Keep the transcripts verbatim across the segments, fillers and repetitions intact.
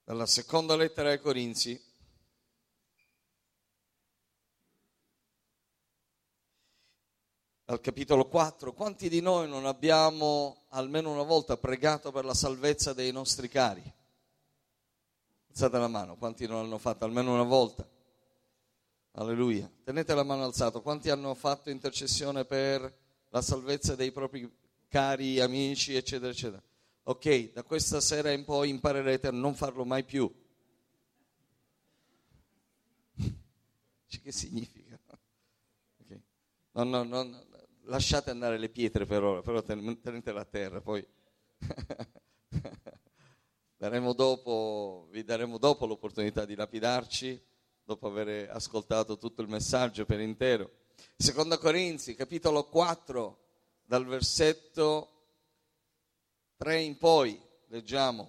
Dalla seconda lettera ai Corinzi, al capitolo quattro. Quanti di noi non abbiamo almeno una volta pregato per la salvezza dei nostri cari? Alzate la mano, quanti non l'hanno fatto almeno una volta? Alleluia. Tenete la mano alzata. Quanti hanno fatto intercessione per la salvezza dei propri cari, amici, eccetera, eccetera? Ok, da questa sera in poi imparerete a non farlo mai più. Che significa? Okay. No, no, no, lasciate andare le pietre per ora, però tenetela a terra, poi daremo dopo, vi daremo dopo l'opportunità di lapidarci, dopo aver ascoltato tutto il messaggio per intero. Seconda Corinzi, capitolo quattro, dal versetto tre in poi, leggiamo.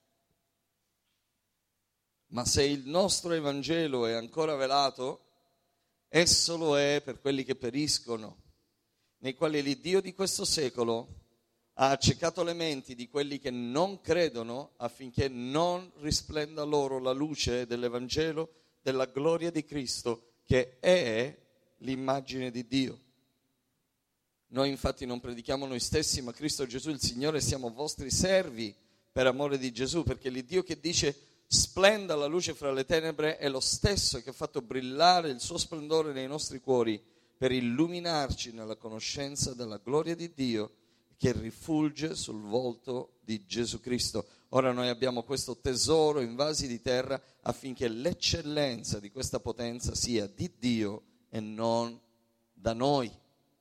Ma se il nostro Evangelo è ancora velato, esso lo è per quelli che periscono, nei quali l'Iddio di questo secolo ha accecato le menti di quelli che non credono, affinché non risplenda loro la luce dell'Evangelo della gloria di Cristo, che è l'immagine di Dio. Noi infatti non predichiamo noi stessi, ma Cristo Gesù il Signore, siamo vostri servi per amore di Gesù, perché l'Iddio che dice splenda la luce fra le tenebre è lo stesso che ha fatto brillare il suo splendore nei nostri cuori per illuminarci nella conoscenza della gloria di Dio che rifulge sul volto di Gesù Cristo. Ora noi abbiamo questo tesoro in vasi di terra affinché l'eccellenza di questa potenza sia di Dio e non da noi.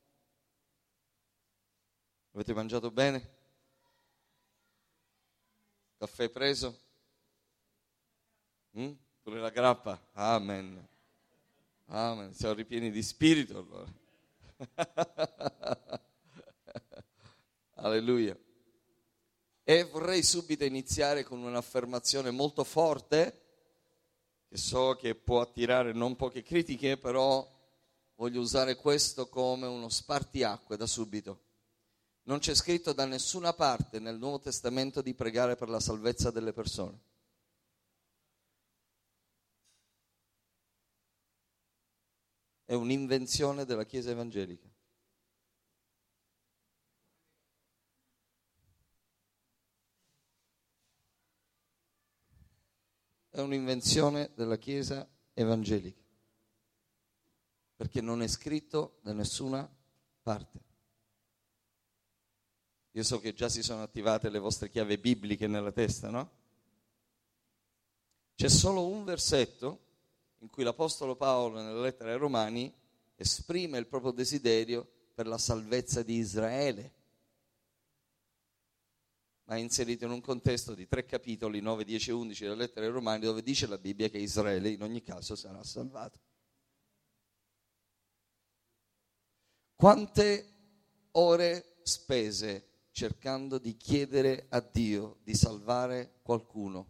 Avete mangiato bene? Caffè preso? Mm? Pure la grappa? Amen. Amen. Siamo ripieni di spirito allora. Alleluia. E vorrei subito iniziare con un'affermazione molto forte, che so che può attirare non poche critiche, però voglio usare questo come uno spartiacque da subito. Non c'è scritto da nessuna parte nel Nuovo Testamento di pregare per la salvezza delle persone. È un'invenzione della Chiesa evangelica. È un'invenzione della Chiesa evangelica, perché non è scritto da nessuna parte. Io so che già si sono attivate le vostre chiavi bibliche nella testa, no? C'è solo un versetto in cui l'Apostolo Paolo, nella lettera ai Romani, esprime il proprio desiderio per la salvezza di Israele, ma è inserito in un contesto di tre capitoli, nove, dieci e undici della lettera ai Romani, dove dice la Bibbia che Israele in ogni caso sarà salvato. Quante ore spese cercando di chiedere a Dio di salvare qualcuno?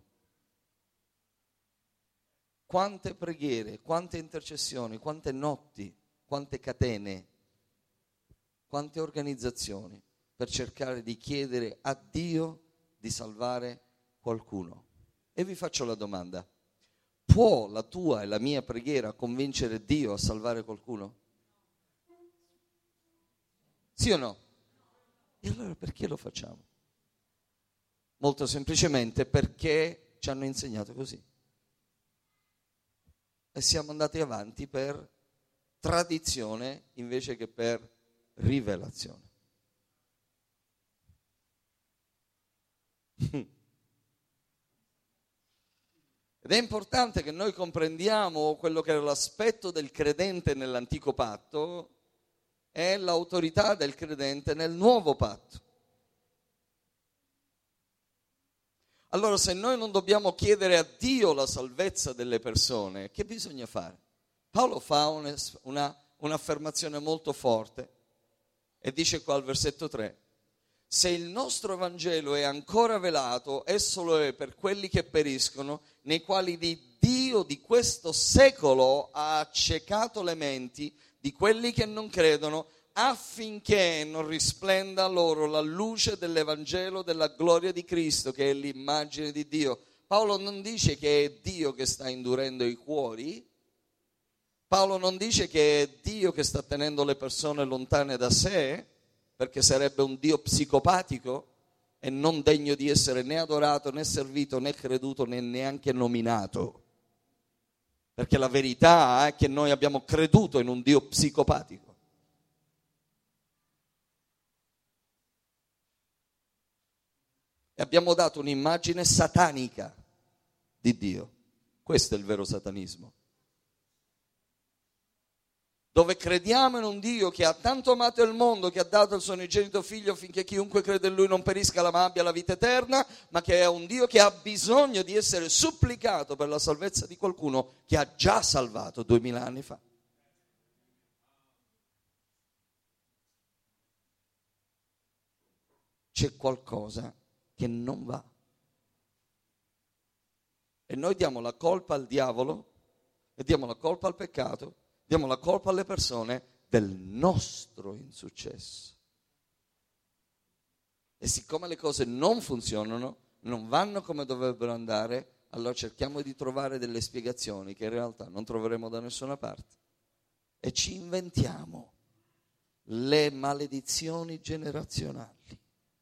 Quante preghiere, quante intercessioni, quante notti, quante catene, quante organizzazioni per cercare di chiedere a Dio di salvare qualcuno. E vi faccio la domanda: può la tua e la mia preghiera convincere Dio a salvare qualcuno? Sì o no? E allora perché lo facciamo? Molto semplicemente perché ci hanno insegnato così. E siamo andati avanti per tradizione invece che per rivelazione. Ed è importante che noi comprendiamo quello che era l'aspetto del credente nell'antico patto e l'autorità del credente nel nuovo patto. Allora, se noi non dobbiamo chiedere a Dio la salvezza delle persone, che bisogna fare? Paolo fa una, una, un'affermazione molto forte e dice qua al versetto tre: se il nostro Vangelo è ancora velato, esso lo è per quelli che periscono, nei quali di Dio di questo secolo ha accecato le menti di quelli che non credono, affinché non risplenda loro la luce dell'Evangelo della gloria di Cristo, che è l'immagine di Dio. Paolo non dice che è Dio che sta indurendo i cuori, Paolo non dice che è Dio che sta tenendo le persone lontane da sé, perché sarebbe un Dio psicopatico e non degno di essere né adorato, né servito, né creduto, né neanche nominato. Perché la verità è che noi abbiamo creduto in un Dio psicopatico. E abbiamo dato un'immagine satanica di Dio. Questo è il vero satanismo. Dove crediamo in un Dio che ha tanto amato il mondo, che ha dato il suo unigenito figlio affinché chiunque crede in lui non perisca ma abbia la vita eterna, ma che è un Dio che ha bisogno di essere supplicato per la salvezza di qualcuno che ha già salvato duemila anni fa. C'è qualcosa che non va. E noi diamo la colpa al diavolo e diamo la colpa al peccato. Diamo la colpa alle persone del nostro insuccesso. E siccome le cose non funzionano, non vanno come dovrebbero andare, allora cerchiamo di trovare delle spiegazioni che in realtà non troveremo da nessuna parte. E ci inventiamo le maledizioni generazionali.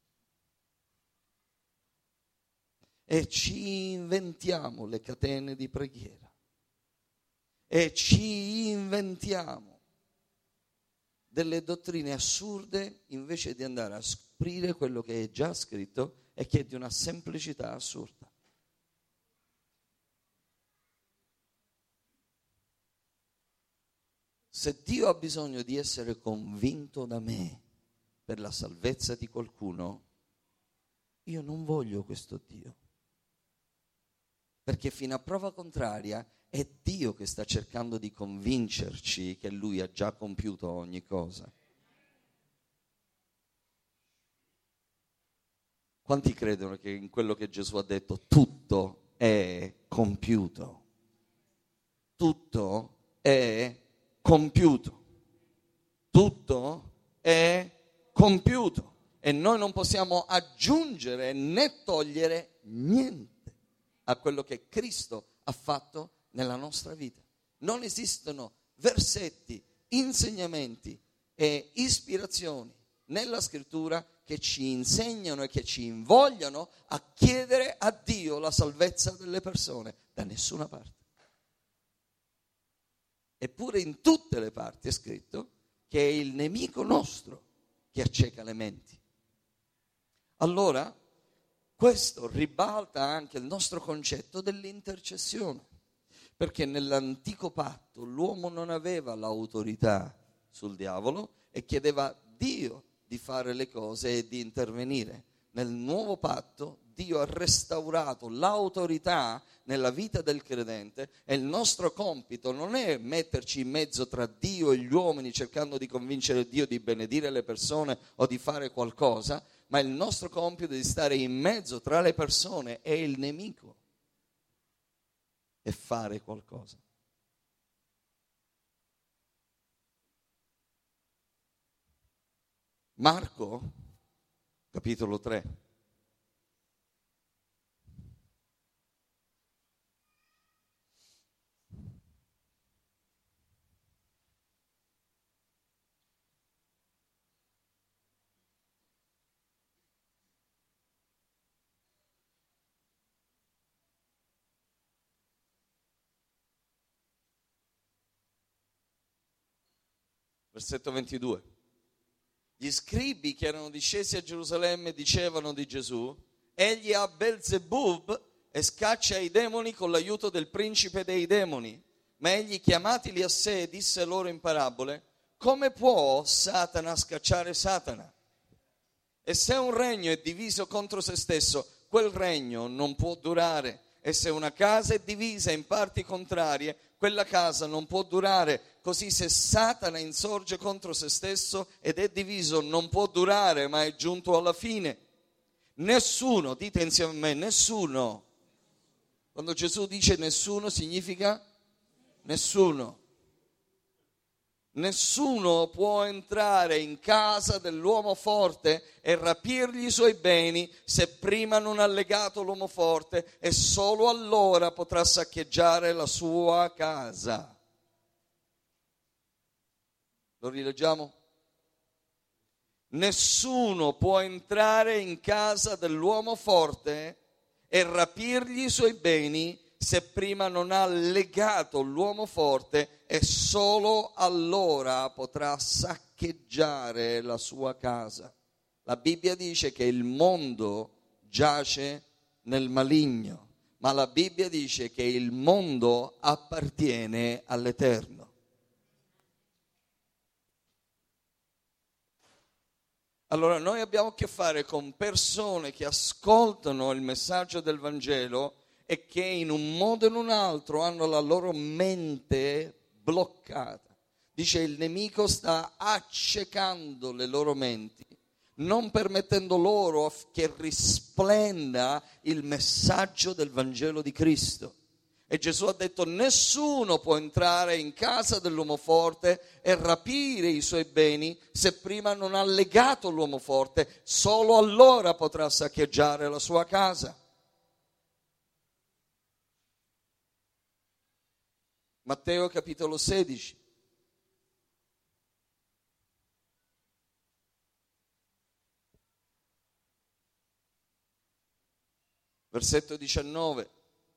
E ci inventiamo le catene di preghiera. E ci inventiamo delle dottrine assurde invece di andare a scoprire quello che è già scritto e che è di una semplicità assurda. Se Dio ha bisogno di essere convinto da me per la salvezza di qualcuno, io non voglio questo Dio. Perché fino a prova contraria è Dio che sta cercando di convincerci che Lui ha già compiuto ogni cosa. Quanti credono che in quello che Gesù ha detto tutto è compiuto? Tutto è compiuto. Tutto è compiuto. E noi non possiamo aggiungere né togliere niente a quello che Cristo ha fatto nella nostra vita. Non esistono versetti, insegnamenti e ispirazioni nella scrittura che ci insegnano e che ci invogliano a chiedere a Dio la salvezza delle persone, da nessuna parte. Eppure in tutte le parti è scritto che è il nemico nostro che acceca le menti. Allora, questo ribalta anche il nostro concetto dell'intercessione, perché nell'antico patto l'uomo non aveva l'autorità sul diavolo e chiedeva a Dio di fare le cose e di intervenire. Nel nuovo patto Dio ha restaurato l'autorità nella vita del credente e il nostro compito non è metterci in mezzo tra Dio e gli uomini cercando di convincere Dio di benedire le persone o di fare qualcosa, ma il nostro compito è di stare in mezzo tra le persone e il nemico e fare qualcosa. Marco, capitolo tre. Versetto ventidue. Gli scribi che erano discesi a Gerusalemme dicevano di Gesù: egli ha Belzebub e scaccia i demoni con l'aiuto del principe dei demoni. Ma egli, chiamatili a sé, disse loro in parabole: come può Satana scacciare Satana? E se un regno è diviso contro se stesso, quel regno non può durare. E se una casa è divisa in parti contrarie, quella casa non può durare. Così se Satana insorge contro se stesso ed è diviso, non può durare, ma è giunto alla fine. Nessuno, dite insieme a me, nessuno. Quando Gesù dice nessuno significa nessuno. Nessuno può entrare in casa dell'uomo forte e rapirgli i suoi beni se prima non ha legato l'uomo forte, e solo allora potrà saccheggiare la sua casa. Lo rileggiamo? Nessuno può entrare in casa dell'uomo forte e rapirgli i suoi beni se prima non ha legato l'uomo forte, e solo allora potrà saccheggiare la sua casa. La Bibbia dice che il mondo giace nel maligno, ma la Bibbia dice che il mondo appartiene all'Eterno. Allora noi abbiamo a che fare con persone che ascoltano il messaggio del Vangelo e che in un modo o in un altro hanno la loro mente bloccata. Dice, il nemico sta accecando le loro menti, non permettendo loro che risplenda il messaggio del Vangelo di Cristo. E Gesù ha detto, nessuno può entrare in casa dell'uomo forte e rapire i suoi beni se prima non ha legato l'uomo forte, solo allora potrà saccheggiare la sua casa. Matteo capitolo sedici. Versetto diciannove.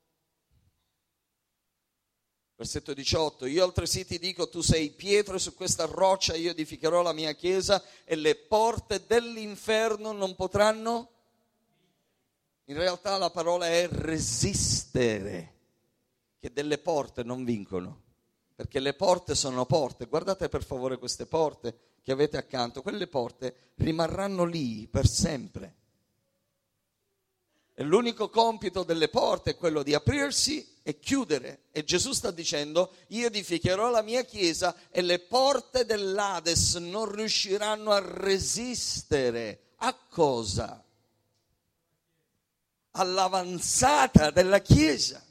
Versetto diciotto, io altresì ti dico, tu sei Pietro e su questa roccia io edificherò la mia chiesa e le porte dell'inferno non potranno. In realtà la parola è resistere, che delle porte non vincono, perché le porte sono porte. Guardate per favore queste porte che avete accanto, quelle porte rimarranno lì per sempre. E l'unico compito delle porte è quello di aprirsi e chiudere. E Gesù sta dicendo, io edificherò la mia chiesa e le porte dell'Ades non riusciranno a resistere. A cosa? All'avanzata della chiesa.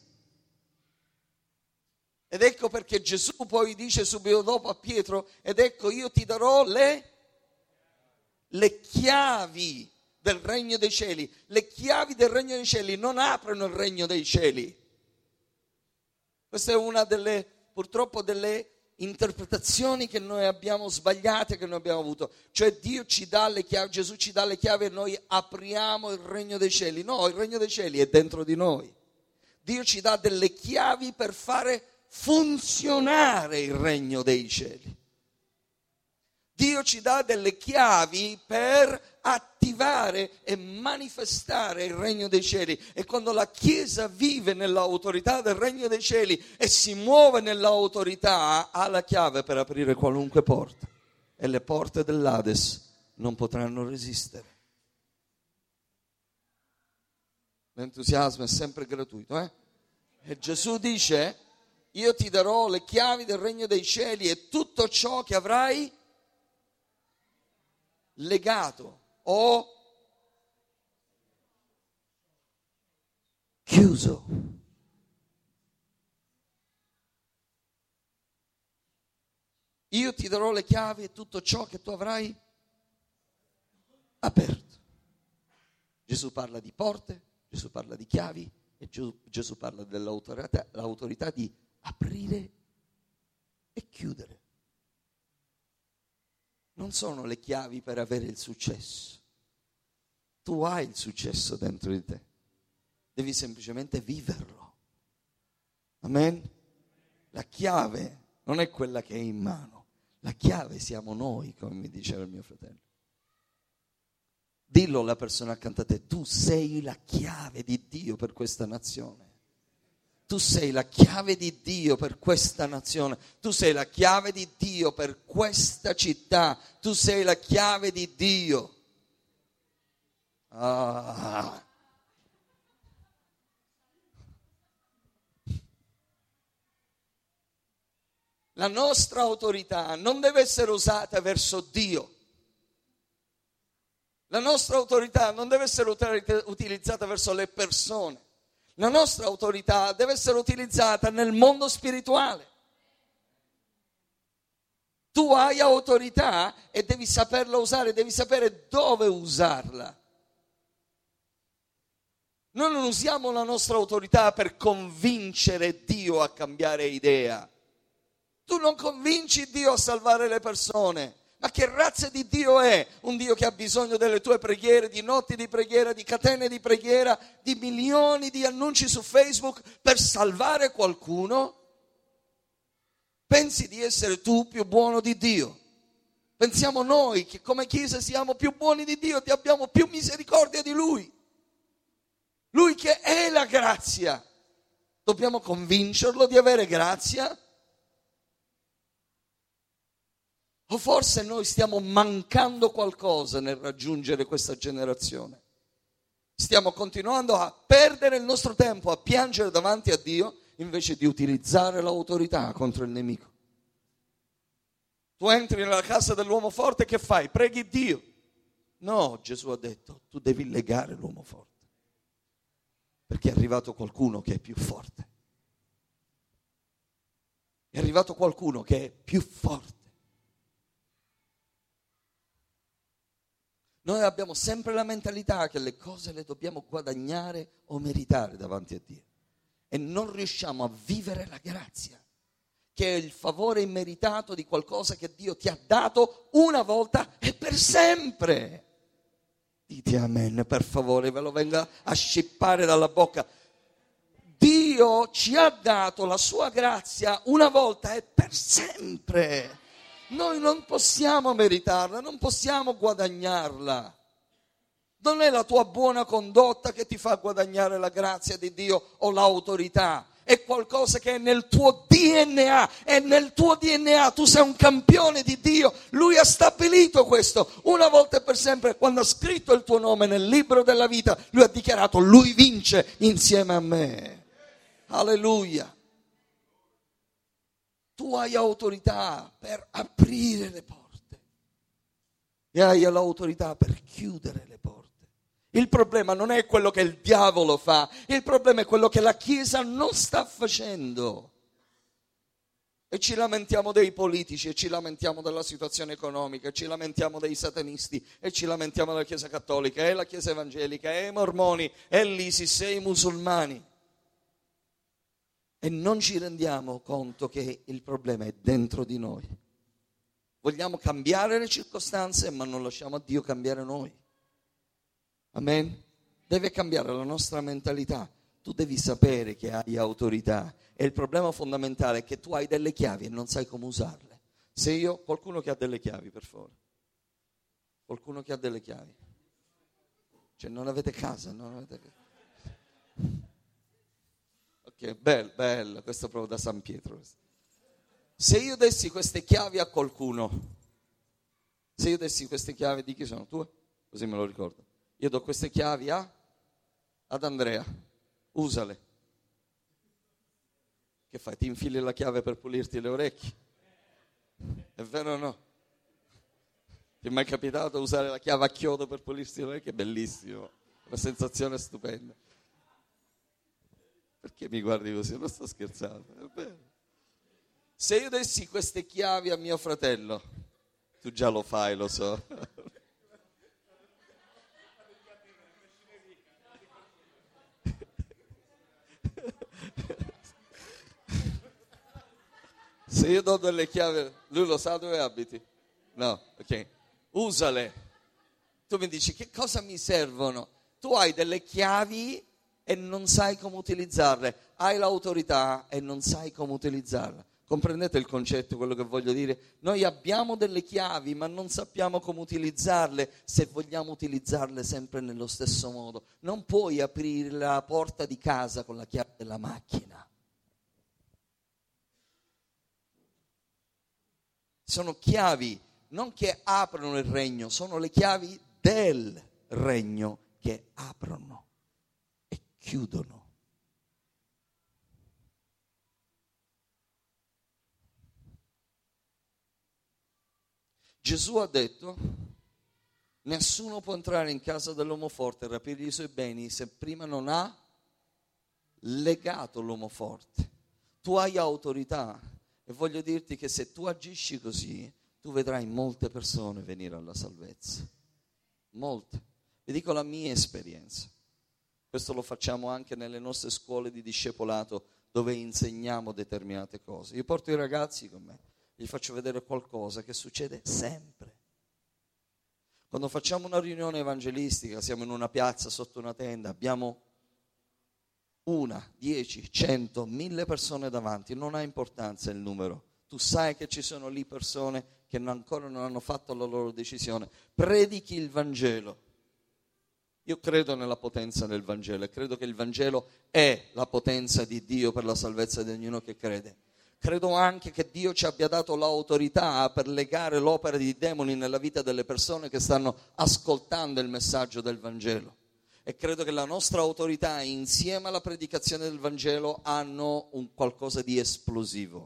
Ed ecco perché Gesù poi dice subito dopo a Pietro, ed ecco io ti darò le, le chiavi del regno dei cieli. Le chiavi del regno dei cieli non aprono il regno dei cieli. Questa è una delle, purtroppo, delle interpretazioni che noi abbiamo sbagliate, che noi abbiamo avuto. Cioè Dio ci dà le chiavi, Gesù ci dà le chiavi e noi apriamo il regno dei cieli. No, il regno dei cieli è dentro di noi. Dio ci dà delle chiavi per fare funzionare il regno dei cieli. Dio ci dà delle chiavi per attivare e manifestare il regno dei cieli. E quando la Chiesa vive nell'autorità del regno dei cieli e si muove nell'autorità, ha la chiave per aprire qualunque porta. E le porte dell'Ades non potranno resistere. L'entusiasmo è sempre gratuito, eh? E Gesù dice, io ti darò le chiavi del regno dei cieli e tutto ciò che avrai legato o chiuso. Io ti darò le chiavi e tutto ciò che tu avrai aperto. Gesù parla di porte, Gesù parla di chiavi e Gesù, Gesù parla dell'autorità l'autorità di aprire e chiudere. Non sono le chiavi per avere il successo. Tu hai il successo dentro di te. Devi semplicemente viverlo. Amen? La chiave non è quella che è in mano. La chiave siamo noi, come mi diceva il mio fratello. Dillo alla persona accanto a te, tu sei la chiave di Dio per questa nazione. Tu sei la chiave di Dio per questa nazione. Tu sei la chiave di Dio per questa città. Tu sei la chiave di Dio. Ah. La nostra autorità non deve essere usata verso Dio. La nostra autorità non deve essere utilizzata verso le persone. La nostra autorità deve essere utilizzata nel mondo spirituale. Tu hai autorità e devi saperla usare, devi sapere dove usarla. Noi non usiamo la nostra autorità per convincere Dio a cambiare idea. Tu non convinci Dio a salvare le persone. Ma che razza di Dio è? Un Dio che ha bisogno delle tue preghiere, di notti di preghiera, di catene di preghiera, di milioni di annunci su Facebook per salvare qualcuno? Pensi di essere tu più buono di Dio? Pensiamo noi che come Chiesa siamo più buoni di Dio, che abbiamo più misericordia di Lui. Lui che è la grazia. Dobbiamo convincerlo di avere grazia? O forse noi stiamo mancando qualcosa nel raggiungere questa generazione? Stiamo continuando a perdere il nostro tempo, a piangere davanti a Dio, invece di utilizzare l'autorità contro il nemico. Tu entri nella casa dell'uomo forte, che fai? Preghi Dio. No, Gesù ha detto, tu devi legare l'uomo forte, perché è arrivato qualcuno che è più forte. È arrivato qualcuno che è più forte. Noi abbiamo sempre la mentalità che le cose le dobbiamo guadagnare o meritare davanti a Dio e non riusciamo a vivere la grazia, che è il favore immeritato di qualcosa che Dio ti ha dato una volta e per sempre. Dite amen, per favore, ve lo venga a scippare dalla bocca. Dio ci ha dato la sua grazia una volta e per sempre. Noi non possiamo meritarla, non possiamo guadagnarla. Non è la tua buona condotta che ti fa guadagnare la grazia di Dio o l'autorità. È qualcosa che è nel tuo D N A, è nel tuo D N A. Tu sei un campione di Dio. Lui ha stabilito questo una volta e per sempre. Quando ha scritto il tuo nome nel libro della vita, Lui ha dichiarato, Lui vince insieme a me. Alleluia. Tu hai autorità per aprire le porte e hai l'autorità per chiudere le porte. Il problema non è quello che il diavolo fa, il problema è quello che la Chiesa non sta facendo. E ci lamentiamo dei politici, e ci lamentiamo della situazione economica, e ci lamentiamo dei satanisti, e ci lamentiamo della Chiesa cattolica, e la Chiesa evangelica, e i mormoni, e l'ISIS, e i musulmani. E non ci rendiamo conto che il problema è dentro di noi. Vogliamo cambiare le circostanze, ma non lasciamo a Dio cambiare noi. Amen? Deve cambiare la nostra mentalità. Tu devi sapere che hai autorità. E il problema fondamentale è che tu hai delle chiavi e non sai come usarle. Se io, qualcuno che ha delle chiavi, per favore. Qualcuno che ha delle chiavi. Cioè non avete casa, non avete casa. Ok, bello, bello, questo è proprio da San Pietro. Se io dessi queste chiavi a qualcuno, se io dessi queste chiavi, di chi sono? Tue? Così me lo ricordo. Io do queste chiavi a, ad Andrea, usale. Che fai? Ti infili la chiave per pulirti le orecchie? È vero o no? Ti è mai capitato usare la chiave a chiodo per pulirsi le orecchie? È bellissimo, una sensazione stupenda. Perché mi guardi così? Non sto scherzando, è vero. Se io dessi queste chiavi a mio fratello, tu già lo fai, lo so. Se io do delle chiavi, lui lo sa dove abiti? No, ok. Usale. Tu mi dici, che cosa mi servono? Tu hai delle chiavi e non sai come utilizzarle. Hai l'autorità e non sai come utilizzarla. Comprendete il concetto, quello che voglio dire? Noi abbiamo delle chiavi, ma non sappiamo come utilizzarle se vogliamo utilizzarle sempre nello stesso modo. Non puoi aprire la porta di casa con la chiave della macchina. Sono chiavi non che aprono il regno, sono le chiavi del regno che aprono e chiudono. Gesù ha detto, nessuno può entrare in casa dell'uomo forte e rapire i suoi beni se prima non ha legato l'uomo forte. Tu hai autorità e voglio dirti che se tu agisci così, tu vedrai molte persone venire alla salvezza. Molte. Vi dico la mia esperienza. Questo lo facciamo anche nelle nostre scuole di discepolato, dove insegniamo determinate cose. Io porto i ragazzi con me, gli faccio vedere qualcosa che succede sempre. Quando facciamo una riunione evangelistica, siamo in una piazza sotto una tenda, abbiamo una, dieci, cento, mille persone davanti, non ha importanza il numero. Tu sai che ci sono lì persone che ancora non hanno fatto la loro decisione. Predichi il Vangelo. Io credo nella potenza del Vangelo e credo che il Vangelo è la potenza di Dio per la salvezza di ognuno che crede. Credo anche che Dio ci abbia dato l'autorità per legare l'opera di demoni nella vita delle persone che stanno ascoltando il messaggio del Vangelo. E credo che la nostra autorità insieme alla predicazione del Vangelo hanno un qualcosa di esplosivo.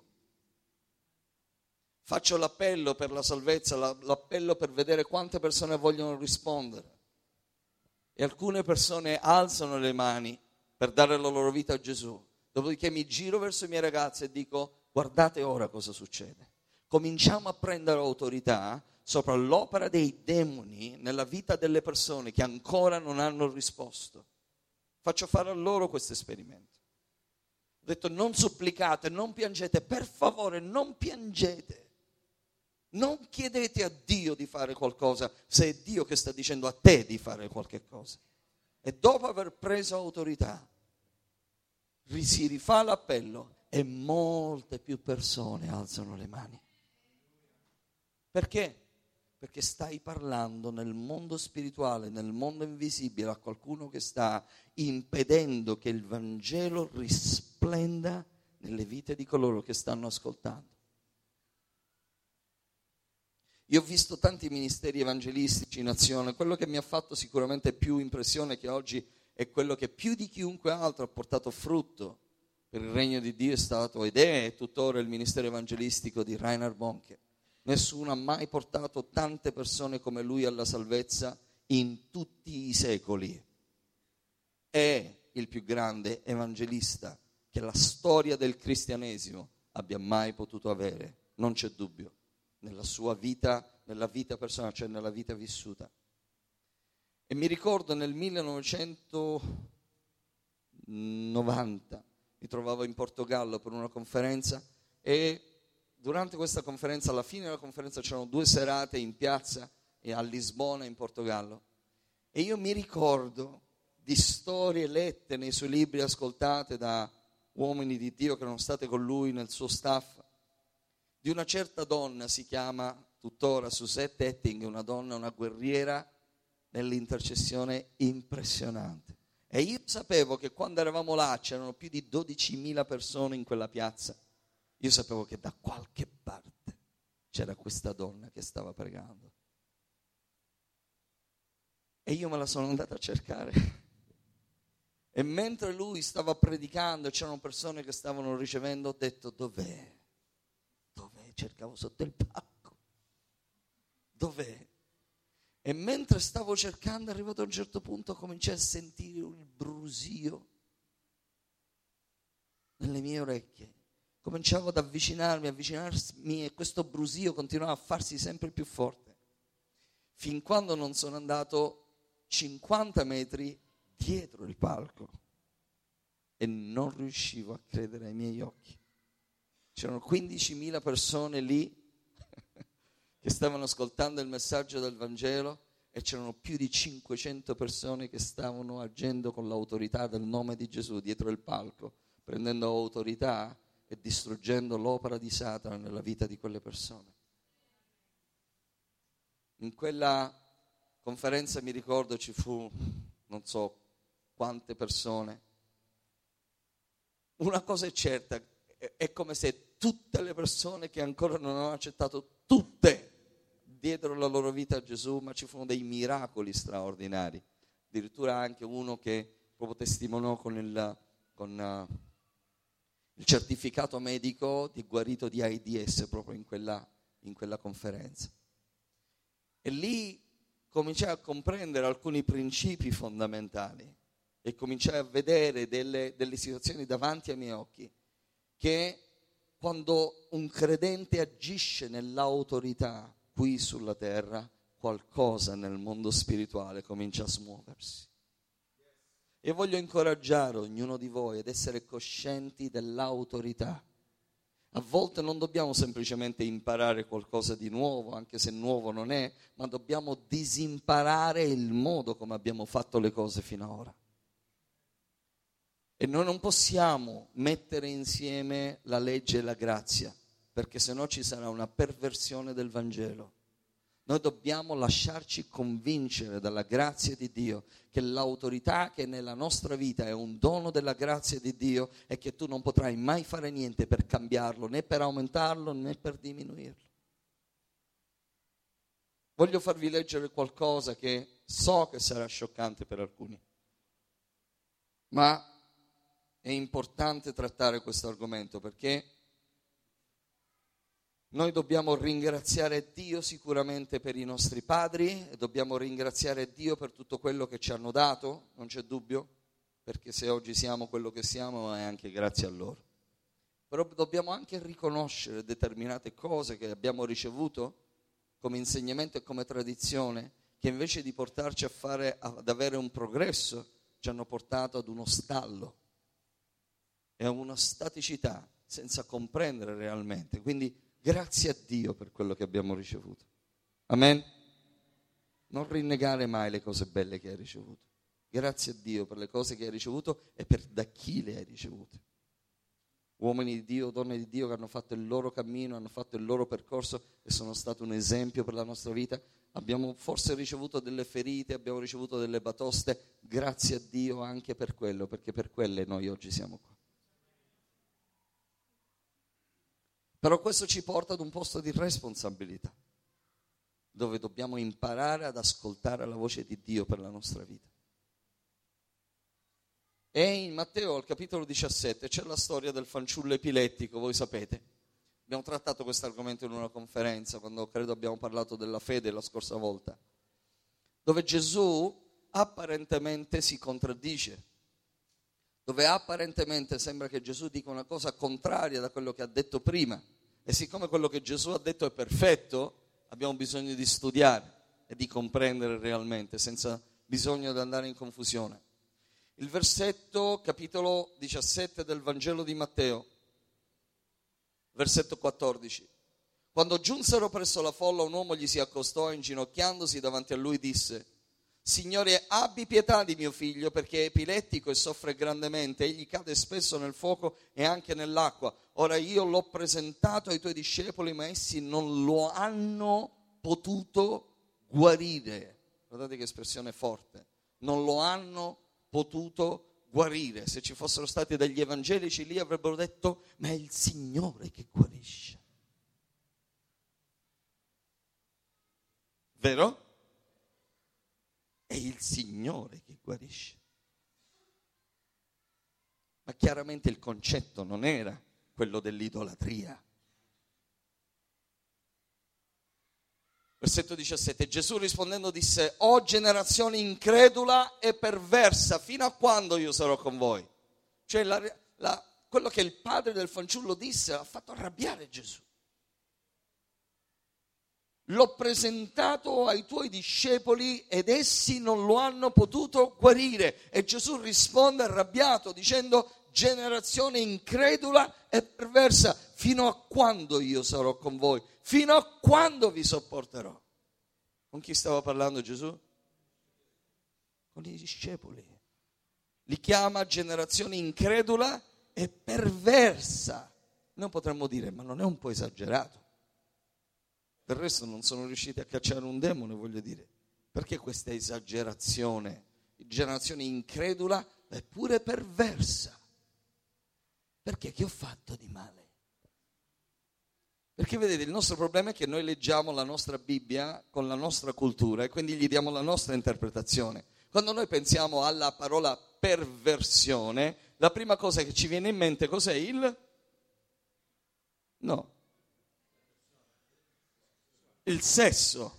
Faccio l'appello per la salvezza, l'appello per vedere quante persone vogliono rispondere. E alcune persone alzano le mani per dare la loro vita a Gesù. Dopodiché mi giro verso i miei ragazzi e dico: guardate ora cosa succede. Cominciamo a prendere autorità sopra l'opera dei demoni nella vita delle persone che ancora non hanno risposto. Faccio fare a loro questo esperimento. Ho detto: non supplicate, non piangete, per favore non piangete. Non chiedete a Dio di fare qualcosa se è Dio che sta dicendo a te di fare qualche cosa. E dopo aver preso autorità, si rifà l'appello e molte più persone alzano le mani. Perché? Perché stai parlando nel mondo spirituale, nel mondo invisibile, a qualcuno che sta impedendo che il Vangelo risplenda nelle vite di coloro che stanno ascoltando. Io ho visto tanti ministeri evangelistici in azione. Quello che mi ha fatto sicuramente più impressione che oggi è quello che più di chiunque altro ha portato frutto per il regno di Dio è stato ed è tuttora il ministero evangelistico di Reinhard Bonnke. Nessuno ha mai portato tante persone come lui alla salvezza in tutti i secoli. È il più grande evangelista che la storia del cristianesimo abbia mai potuto avere, non c'è dubbio. Nella sua vita, nella vita personale, cioè nella vita vissuta. E mi ricordo nel millenovecentonovanta mi trovavo in Portogallo per una conferenza e durante questa conferenza, alla fine della conferenza c'erano due serate in piazza a Lisbona in Portogallo e io mi ricordo di storie lette nei suoi libri, ascoltate da uomini di Dio che erano state con lui nel suo staff, di una certa donna, si chiama tuttora Suzette Etting, una donna, una guerriera nell'intercessione impressionante. E io sapevo che quando eravamo là c'erano più di dodicimila persone in quella piazza. Io sapevo che da qualche parte c'era questa donna che stava pregando. E io me la sono andata a cercare. E mentre lui stava predicando e c'erano persone che stavano ricevendo, ho detto: dov'è? Dov'è? Cercavo sotto il palco. Dov'è? E mentre stavo cercando, arrivato a un certo punto, cominciai a sentire il brusio nelle mie orecchie. Cominciavo ad avvicinarmi, avvicinarmi e questo brusio continuava a farsi sempre più forte. Fin quando non sono andato cinquanta metri dietro il palco e non riuscivo a credere ai miei occhi. C'erano quindicimila persone lì che stavano ascoltando il messaggio del Vangelo e c'erano più di cinquecento persone che stavano agendo con l'autorità del nome di Gesù dietro il palco, prendendo autorità e distruggendo l'opera di Satana nella vita di quelle persone. In quella conferenza, mi ricordo, ci fu non so quante persone. Una cosa è certa, è come se tutte le persone che ancora non hanno accettato, tutte, diedero la loro vita a Gesù, ma ci furono dei miracoli straordinari. Addirittura anche uno che proprio testimoniò con il, con, uh, il certificato medico di guarito di AIDS proprio in quella, in quella conferenza. E lì cominciai a comprendere alcuni principi fondamentali e cominciai a vedere delle, delle situazioni davanti ai miei occhi che quando un credente agisce nell'autorità qui sulla terra, qualcosa nel mondo spirituale comincia a smuoversi. E voglio incoraggiare ognuno di voi ad essere coscienti dell'autorità. A volte non dobbiamo semplicemente imparare qualcosa di nuovo, anche se nuovo non è, ma dobbiamo disimparare il modo come abbiamo fatto le cose fino ad ora. E noi non possiamo mettere insieme la legge e la grazia, perché sennò ci sarà una perversione del Vangelo. Noi dobbiamo lasciarci convincere dalla grazia di Dio, che l'autorità che nella nostra vita è un dono della grazia di Dio e che tu non potrai mai fare niente per cambiarlo, né per aumentarlo, né per diminuirlo. Voglio farvi leggere qualcosa che so che sarà scioccante per alcuni, ma è importante trattare questo argomento perché noi dobbiamo ringraziare Dio sicuramente per i nostri padri e dobbiamo ringraziare Dio per tutto quello che ci hanno dato, non c'è dubbio, perché se oggi siamo quello che siamo è anche grazie a loro. Però dobbiamo anche riconoscere determinate cose che abbiamo ricevuto come insegnamento e come tradizione, che invece di portarci a fare, ad avere un progresso, ci hanno portato ad uno stallo e a una staticità senza comprendere realmente. Quindi grazie a Dio per quello che abbiamo ricevuto. Amen? Non rinnegare mai le cose belle che hai ricevuto. Grazie a Dio per le cose che hai ricevuto e per da chi le hai ricevute. Uomini di Dio, donne di Dio che hanno fatto il loro cammino, hanno fatto il loro percorso e sono stati un esempio per la nostra vita. Abbiamo forse ricevuto delle ferite, abbiamo ricevuto delle batoste. Grazie a Dio anche per quello, perché per quelle noi oggi siamo qua. Però questo ci porta ad un posto di responsabilità, dove dobbiamo imparare ad ascoltare la voce di Dio per la nostra vita. E in Matteo al capitolo diciassette c'è la storia del fanciullo epilettico, voi sapete. Abbiamo trattato questo argomento in una conferenza, quando credo abbiamo parlato della fede la scorsa volta, dove Gesù apparentemente si contraddice, dove apparentemente sembra che Gesù dica una cosa contraria da quello che ha detto prima. E siccome quello che Gesù ha detto è perfetto, abbiamo bisogno di studiare e di comprendere realmente, senza bisogno di andare in confusione. Il versetto, capitolo diciassette del Vangelo di Matteo, versetto quattordici. Quando giunsero presso la folla, un uomo gli si accostò e inginocchiandosi davanti a lui disse: Signore, abbi pietà di mio figlio, perché è epilettico e soffre grandemente, egli cade spesso nel fuoco e anche nell'acqua. Ora io l'ho presentato ai tuoi discepoli, ma essi non lo hanno potuto guarire. Guardate che espressione forte. Non lo hanno potuto guarire. Se ci fossero stati degli evangelici lì avrebbero detto: ma è il Signore che guarisce. Vero? È il Signore che guarisce. Ma chiaramente il concetto non era quello dell'idolatria. Versetto diciassette. Gesù rispondendo disse: O generazione incredula e perversa, fino a quando io sarò con voi? Cioè la, la, quello che il padre del fanciullo disse ha fatto arrabbiare Gesù. L'ho presentato ai tuoi discepoli ed essi non lo hanno potuto guarire. E Gesù risponde arrabbiato dicendo: generazione incredula e perversa, fino a quando io sarò con voi? Fino a quando vi sopporterò? Con chi stava parlando Gesù? Con i discepoli. Li chiama generazione incredula e perversa. Noi potremmo dire: ma non è un po' esagerato? Del resto non sono riusciti a cacciare un demone, voglio dire. Perché questa esagerazione? Generazione incredula e pure perversa. Perché? Che ho fatto di male? Perché vedete, il nostro problema è che noi leggiamo la nostra Bibbia con la nostra cultura e quindi gli diamo la nostra interpretazione. Quando noi pensiamo alla parola perversione, la prima cosa che ci viene in mente cos'è? Il? No. Il sesso.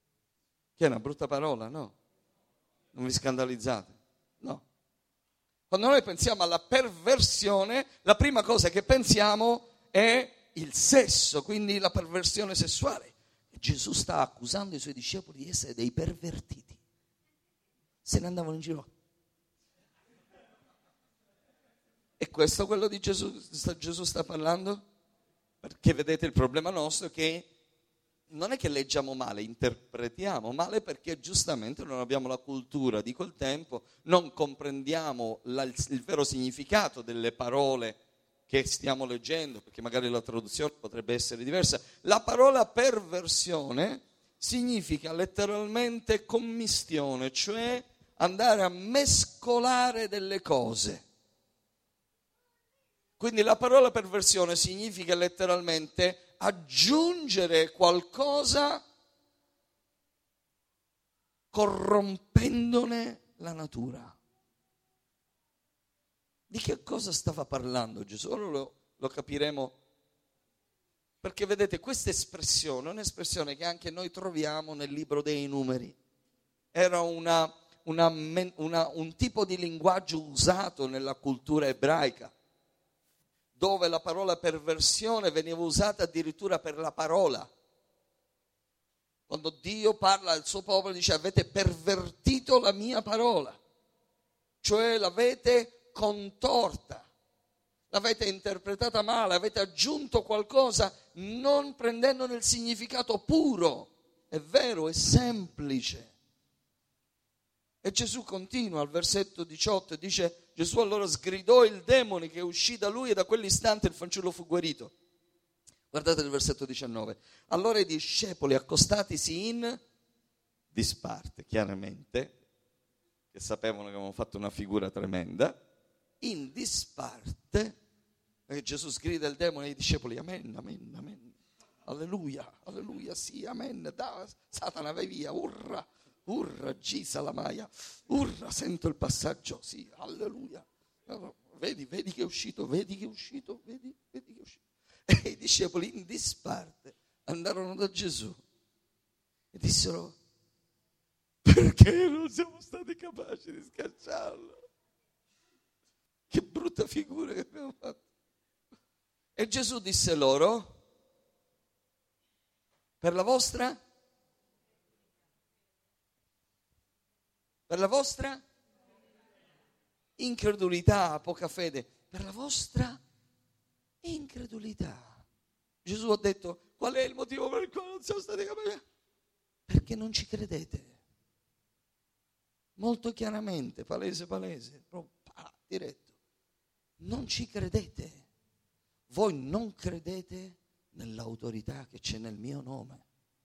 Che è una brutta parola, no? Non vi scandalizzate, no. Quando noi pensiamo alla perversione, la prima cosa che pensiamo è il sesso, quindi la perversione sessuale. E Gesù sta accusando i suoi discepoli di essere dei pervertiti. Se ne andavano in giro. E questo è quello di Gesù, Gesù sta parlando? Perché vedete il problema nostro è che non è che leggiamo male, interpretiamo male perché giustamente non abbiamo la cultura di quel tempo, non comprendiamo la, il, il vero significato delle parole che stiamo leggendo, perché magari la traduzione potrebbe essere diversa. La parola perversione significa letteralmente commistione, cioè andare a mescolare delle cose. Quindi la parola perversione significa letteralmente aggiungere qualcosa corrompendone la natura. Di che cosa stava parlando Gesù? Ora lo, lo capiremo, perché vedete questa espressione è un'espressione che anche noi troviamo nel libro dei Numeri. Era una, una, una, un tipo di linguaggio usato nella cultura ebraica, dove la parola perversione veniva usata addirittura per la parola. Quando Dio parla al suo popolo dice avete pervertito la mia parola, cioè l'avete contorta, l'avete interpretata male, avete aggiunto qualcosa non prendendone il significato puro, è vero, è semplice. E Gesù continua al versetto diciotto e dice, Gesù allora sgridò il demone che uscì da lui e da quell'istante il fanciullo fu guarito. Guardate il versetto diciannove. Allora i discepoli accostatisi in disparte, chiaramente, che sapevano che avevano fatto una figura tremenda, in disparte, perché Gesù sgrida il demone e i discepoli, amen, amen, amen, alleluia, alleluia, sì, amen, da, Satana vai via, urra. Urra, Gisa la Maia, urra, sento il passaggio, sì, alleluia. Vedi, vedi che è uscito, vedi che è uscito, vedi, vedi che è uscito. E i discepoli in disparte andarono da Gesù e dissero, perché non siamo stati capaci di scacciarlo? Che brutta figura che abbiamo fatto. E Gesù disse loro, per la vostra... Per la vostra incredulità, poca fede, per la vostra incredulità. Gesù ha detto, qual è il motivo per il quale non siamo stati capaci? Perché non ci credete. Molto chiaramente, palese, palese, proprio diretto. Non ci credete. Voi non credete nell'autorità che c'è nel mio nome.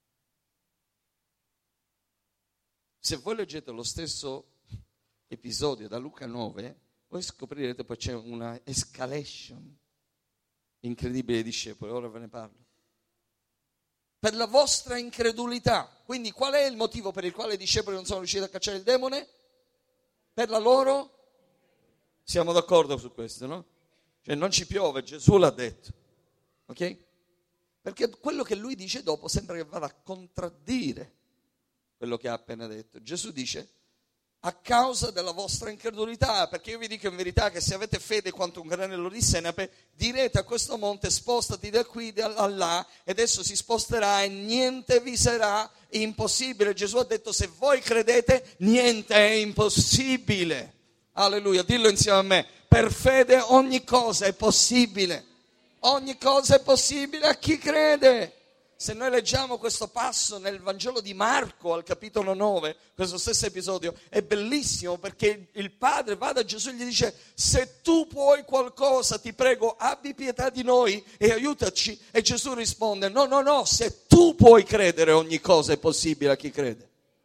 Se voi leggete lo stesso episodio da Luca nove, voi scoprirete poi c'è una escalation incredibile dei discepoli, ora ve ne parlo. Per la vostra incredulità. Quindi qual è il motivo per il quale i discepoli non sono riusciti a cacciare il demone? Per la loro? Siamo d'accordo su questo, no? Cioè non ci piove, Gesù l'ha detto. Ok? Perché quello che lui dice dopo sembra che vada a contraddire quello che ha appena detto. Gesù dice, a causa della vostra incredulità, perché io vi dico in verità che se avete fede quanto un granello di senape, direte a questo monte spostati da qui da là, ed esso si sposterà e niente vi sarà impossibile. Gesù ha detto, se voi credete, niente è impossibile. Alleluia, dillo insieme a me, per fede ogni cosa è possibile. Ogni cosa è possibile a chi crede. Se noi leggiamo questo passo nel Vangelo di Marco al capitolo nove, questo stesso episodio, è bellissimo perché il padre va da Gesù e gli dice, se tu puoi qualcosa, ti prego, abbi pietà di noi e aiutaci. E Gesù risponde, no, no, no, se tu puoi credere ogni cosa è possibile a chi crede.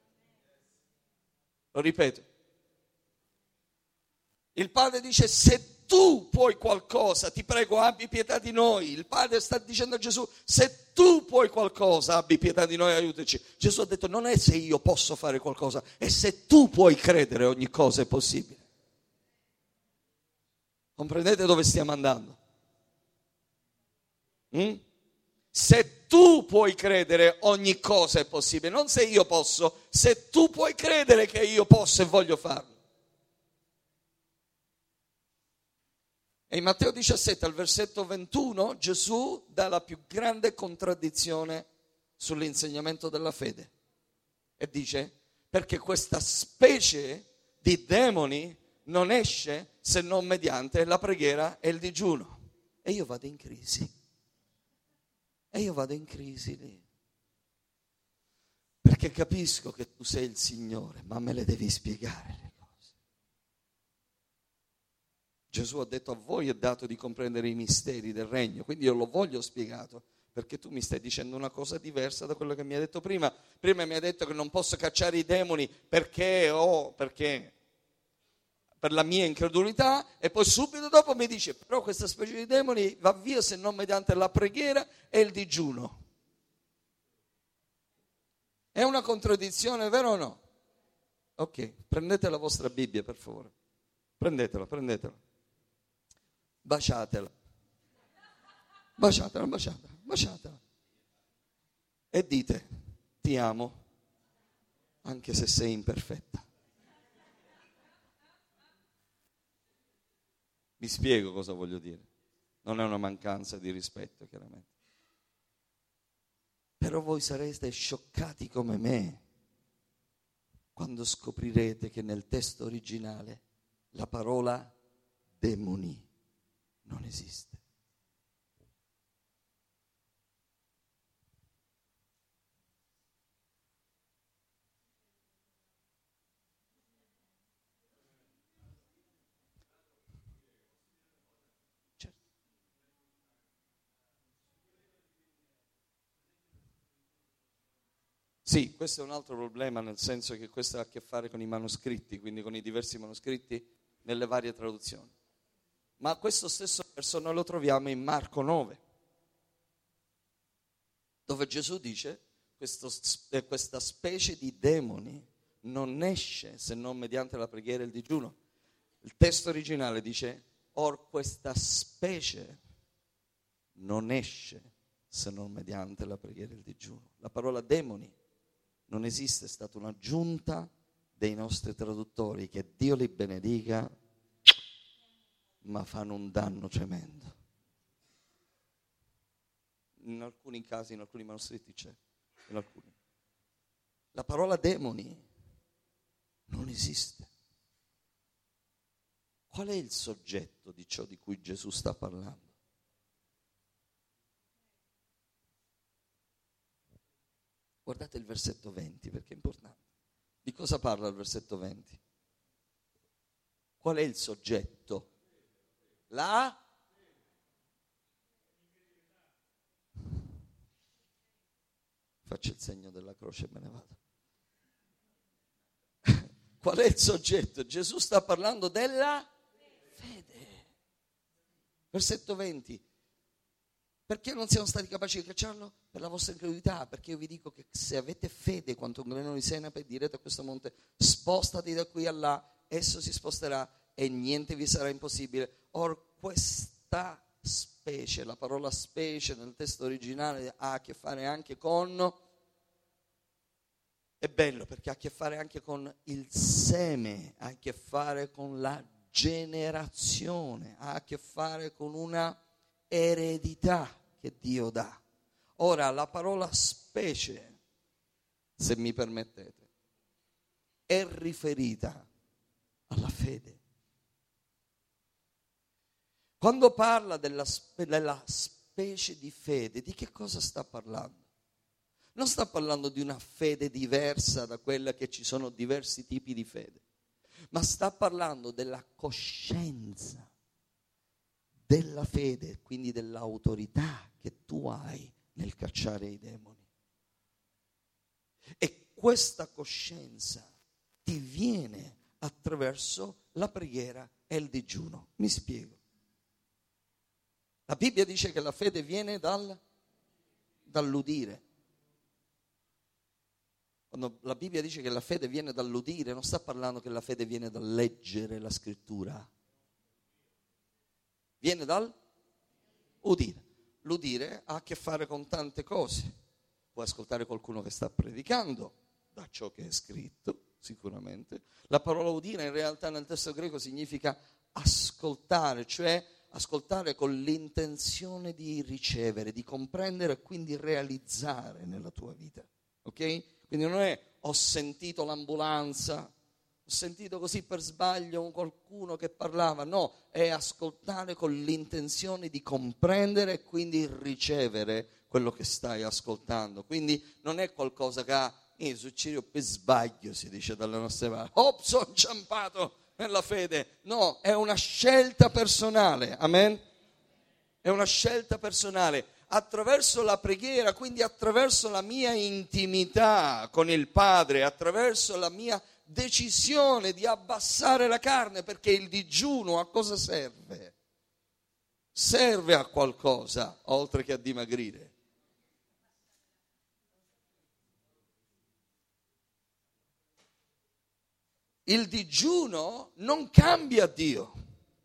Lo ripeto. Il padre dice, se tu puoi qualcosa, ti prego, abbi pietà di noi. Il padre sta dicendo a Gesù, se tu puoi qualcosa, abbi pietà di noi, aiutaci. Gesù ha detto, non è se io posso fare qualcosa, è se tu puoi credere ogni cosa è possibile. Comprendete dove stiamo andando? Mm? Se tu puoi credere ogni cosa è possibile, non se io posso, se tu puoi credere che io posso e voglio farlo. E in Matteo diciassette, al versetto ventuno, Gesù dà la più grande contraddizione sull'insegnamento della fede. E dice, perché questa specie di demoni non esce se non mediante la preghiera e il digiuno. E io vado in crisi. E io vado in crisi lì. Perché capisco che tu sei il Signore, ma me le devi spiegare le cose. Gesù ha detto, a voi è dato di comprendere i misteri del regno, quindi io lo voglio spiegato, perché tu mi stai dicendo una cosa diversa da quello che mi hai detto prima. Prima mi hai detto che non posso cacciare i demoni perché o oh, perché per la mia incredulità, e poi subito dopo mi dice, però questa specie di demoni va via se non mediante la preghiera e il digiuno. È una contraddizione, vero o no? Ok, prendete la vostra Bibbia, per favore. Prendetela, prendetela. Baciatela. Baciatela, baciatela, baciatela. E dite, ti amo, anche se sei imperfetta. Vi spiego cosa voglio dire. Non è una mancanza di rispetto, chiaramente. Però voi sarete scioccati come me quando scoprirete che nel testo originale la parola demoni non esiste. Sì, questo è un altro problema, nel senso che questo ha a che fare con i manoscritti, quindi con i diversi manoscritti nelle varie traduzioni. Ma questo stesso verso noi lo troviamo in Marco nove, dove Gesù dice questo, questa specie di demoni non esce se non mediante la preghiera e il digiuno. Il testo originale dice, or questa specie non esce se non mediante la preghiera e il digiuno. La parola demoni non esiste, è stata un'aggiunta dei nostri traduttori, che Dio li benedica, ma fanno un danno tremendo. In alcuni casi, in alcuni manoscritti c'è, in alcuni. La parola demoni non esiste. Qual è il soggetto di ciò di cui Gesù sta parlando? Guardate il versetto venti, perché è importante. Di cosa parla il versetto venti? Qual è il soggetto? La? Faccio il segno della croce e me ne vado. Qual è il soggetto? Gesù sta parlando della fede. Versetto venti. Perché non siamo stati capaci di cacciarlo? Per la vostra incredulità, perché io vi dico che se avete fede quanto un grano di senape, direte a questo monte, spostati da qui a là, esso si sposterà e niente vi sarà impossibile. Or questa specie, la parola specie nel testo originale ha a che fare anche con, è bello perché ha a che fare anche con il seme, ha a che fare con la generazione, ha a che fare con una eredità che Dio dà. Ora, la parola specie, se mi permettete, è riferita alla fede. Quando parla della, della specie di fede, di che cosa sta parlando? Non sta parlando di una fede diversa da quella che ci sono diversi tipi di fede, ma sta parlando della coscienza della fede, quindi dell'autorità che tu hai nel cacciare i demoni. E questa coscienza ti viene attraverso la preghiera e il digiuno. Mi spiego. La Bibbia dice che la fede viene dal, dall'udire. Quando la Bibbia dice che la fede viene dall'udire, non sta parlando che la fede viene dal leggere la scrittura. Viene dal udire. L'udire ha a che fare con tante cose. Puoi ascoltare qualcuno che sta predicando, da ciò che è scritto, sicuramente. La parola udire in realtà nel testo greco significa ascoltare, cioè ascoltare con l'intenzione di ricevere, di comprendere e quindi realizzare nella tua vita. Ok? Quindi non è ho sentito l'ambulanza, ho sentito così per sbaglio qualcuno che parlava, no, è ascoltare con l'intenzione di comprendere e quindi ricevere quello che stai ascoltando. Quindi non è qualcosa che ha, eh, succede per sbaglio, si dice dalle nostre parti, oh, sono inciampato nella fede. No, è una scelta personale, amen? È una scelta personale. Attraverso la preghiera, quindi attraverso la mia intimità con il Padre, attraverso la mia decisione di abbassare la carne, perché il digiuno a cosa serve? Serve a qualcosa, oltre che a dimagrire. Il digiuno non cambia Dio.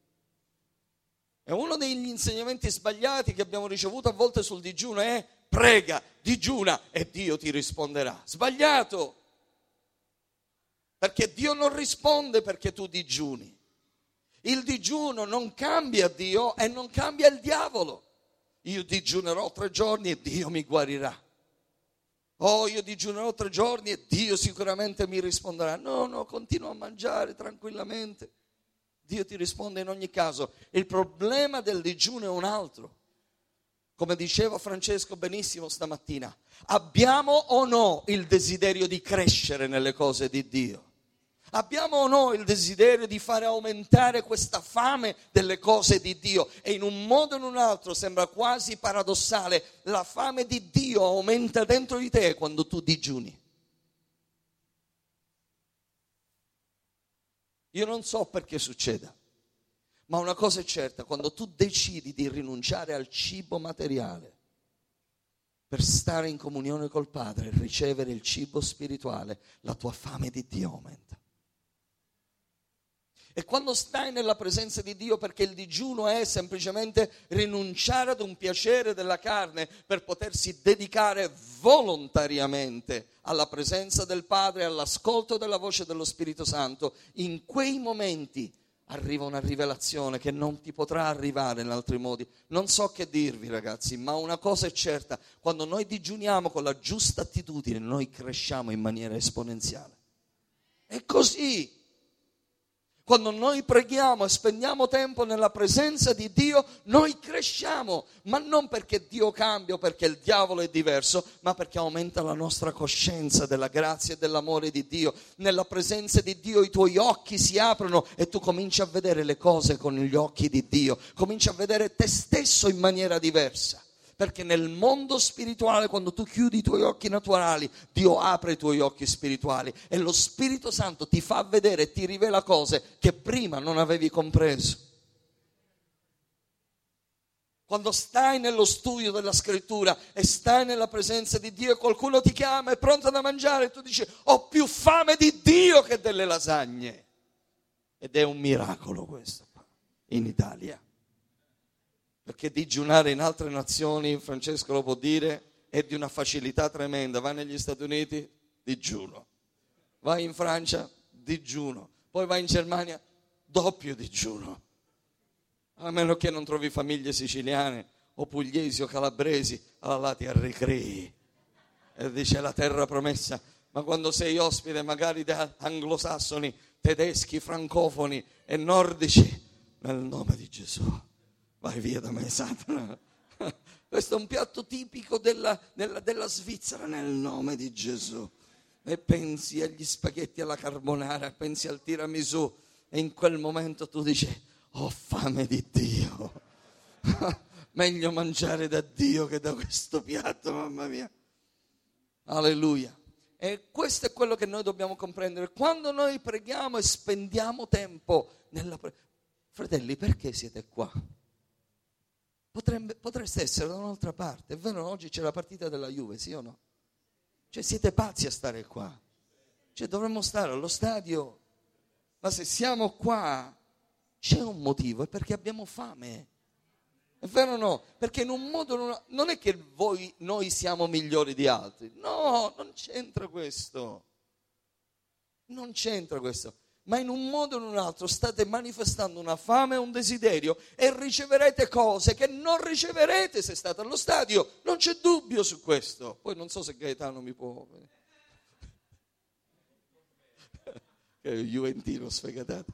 E uno degli insegnamenti sbagliati che abbiamo ricevuto a volte sul digiuno è prega, digiuna e Dio ti risponderà. Sbagliato! Perché Dio non risponde perché tu digiuni. Il digiuno non cambia Dio e non cambia il diavolo. Io digiunerò tre giorni e Dio mi guarirà. Oh, io digiunerò tre giorni e Dio sicuramente mi risponderà. No, no, continua a mangiare tranquillamente. Dio ti risponde in ogni caso. Il problema del digiuno è un altro. Come diceva Francesco benissimo stamattina, abbiamo o no il desiderio di crescere nelle cose di Dio? Abbiamo o no il desiderio di fare aumentare questa fame delle cose di Dio? E in un modo o in un altro sembra quasi paradossale, la fame di Dio aumenta dentro di te quando tu digiuni. Io non so perché succeda, ma una cosa è certa, quando tu decidi di rinunciare al cibo materiale per stare in comunione col Padre e ricevere il cibo spirituale, la tua fame di Dio aumenta. E quando stai nella presenza di Dio, perché il digiuno è semplicemente rinunciare ad un piacere della carne per potersi dedicare volontariamente alla presenza del Padre, all'ascolto della voce dello Spirito Santo, in quei momenti arriva una rivelazione che non ti potrà arrivare in altri modi. Non so che dirvi, ragazzi, ma una cosa è certa, quando noi digiuniamo con la giusta attitudine, noi cresciamo in maniera esponenziale. È così. Quando noi preghiamo e spendiamo tempo nella presenza di Dio, noi cresciamo, ma non perché Dio cambia o perché il diavolo è diverso, ma perché aumenta la nostra coscienza della grazia e dell'amore di Dio. Nella presenza di Dio i tuoi occhi si aprono e tu cominci a vedere le cose con gli occhi di Dio, cominci a vedere te stesso in maniera diversa. Perché nel mondo spirituale, quando tu chiudi i tuoi occhi naturali, Dio apre i tuoi occhi spirituali e lo Spirito Santo ti fa vedere e ti rivela cose che prima non avevi compreso. Quando stai nello studio della scrittura e stai nella presenza di Dio e qualcuno ti chiama, è pronto da mangiare, e tu dici, ho più fame di Dio che delle lasagne. Ed è un miracolo questo qua, in Italia. Perché digiunare in altre nazioni, Francesco lo può dire, è di una facilità tremenda. Vai negli Stati Uniti, digiuno. Vai in Francia, digiuno. Poi vai in Germania, doppio digiuno. A meno che non trovi famiglie siciliane o pugliesi o calabresi, allora ti arrecrei. E dice la terra promessa. Ma quando sei ospite magari da anglosassoni, tedeschi, francofoni e nordici, nel nome di Gesù, vai via da me, Satana. Questo è un piatto tipico della, della, della Svizzera, nel nome di Gesù. E pensi agli spaghetti alla carbonara, pensi al tiramisù, e in quel momento tu dici, ho fame di Dio. Meglio mangiare da Dio che da questo piatto, mamma mia. Alleluia. E questo è quello che noi dobbiamo comprendere. Quando noi preghiamo e spendiamo tempo nella preghiera. Fratelli, perché siete qua? Potrebbe, potreste essere da un'altra parte. È vero, oggi c'è la partita della Juve, sì o no? Cioè siete pazzi a stare qua. Cioè dovremmo stare allo stadio. Ma se siamo qua c'è un motivo, è perché abbiamo fame. È vero o no? Perché in un modo non è che voi, noi siamo migliori di altri. No, non c'entra questo. Non c'entra questo. ma in un modo o in un altro state manifestando una fame e un desiderio e riceverete cose che non riceverete se state allo stadio. Non c'è dubbio su questo. Poi non so se Gaetano mi può... Che è juventino sfegatato.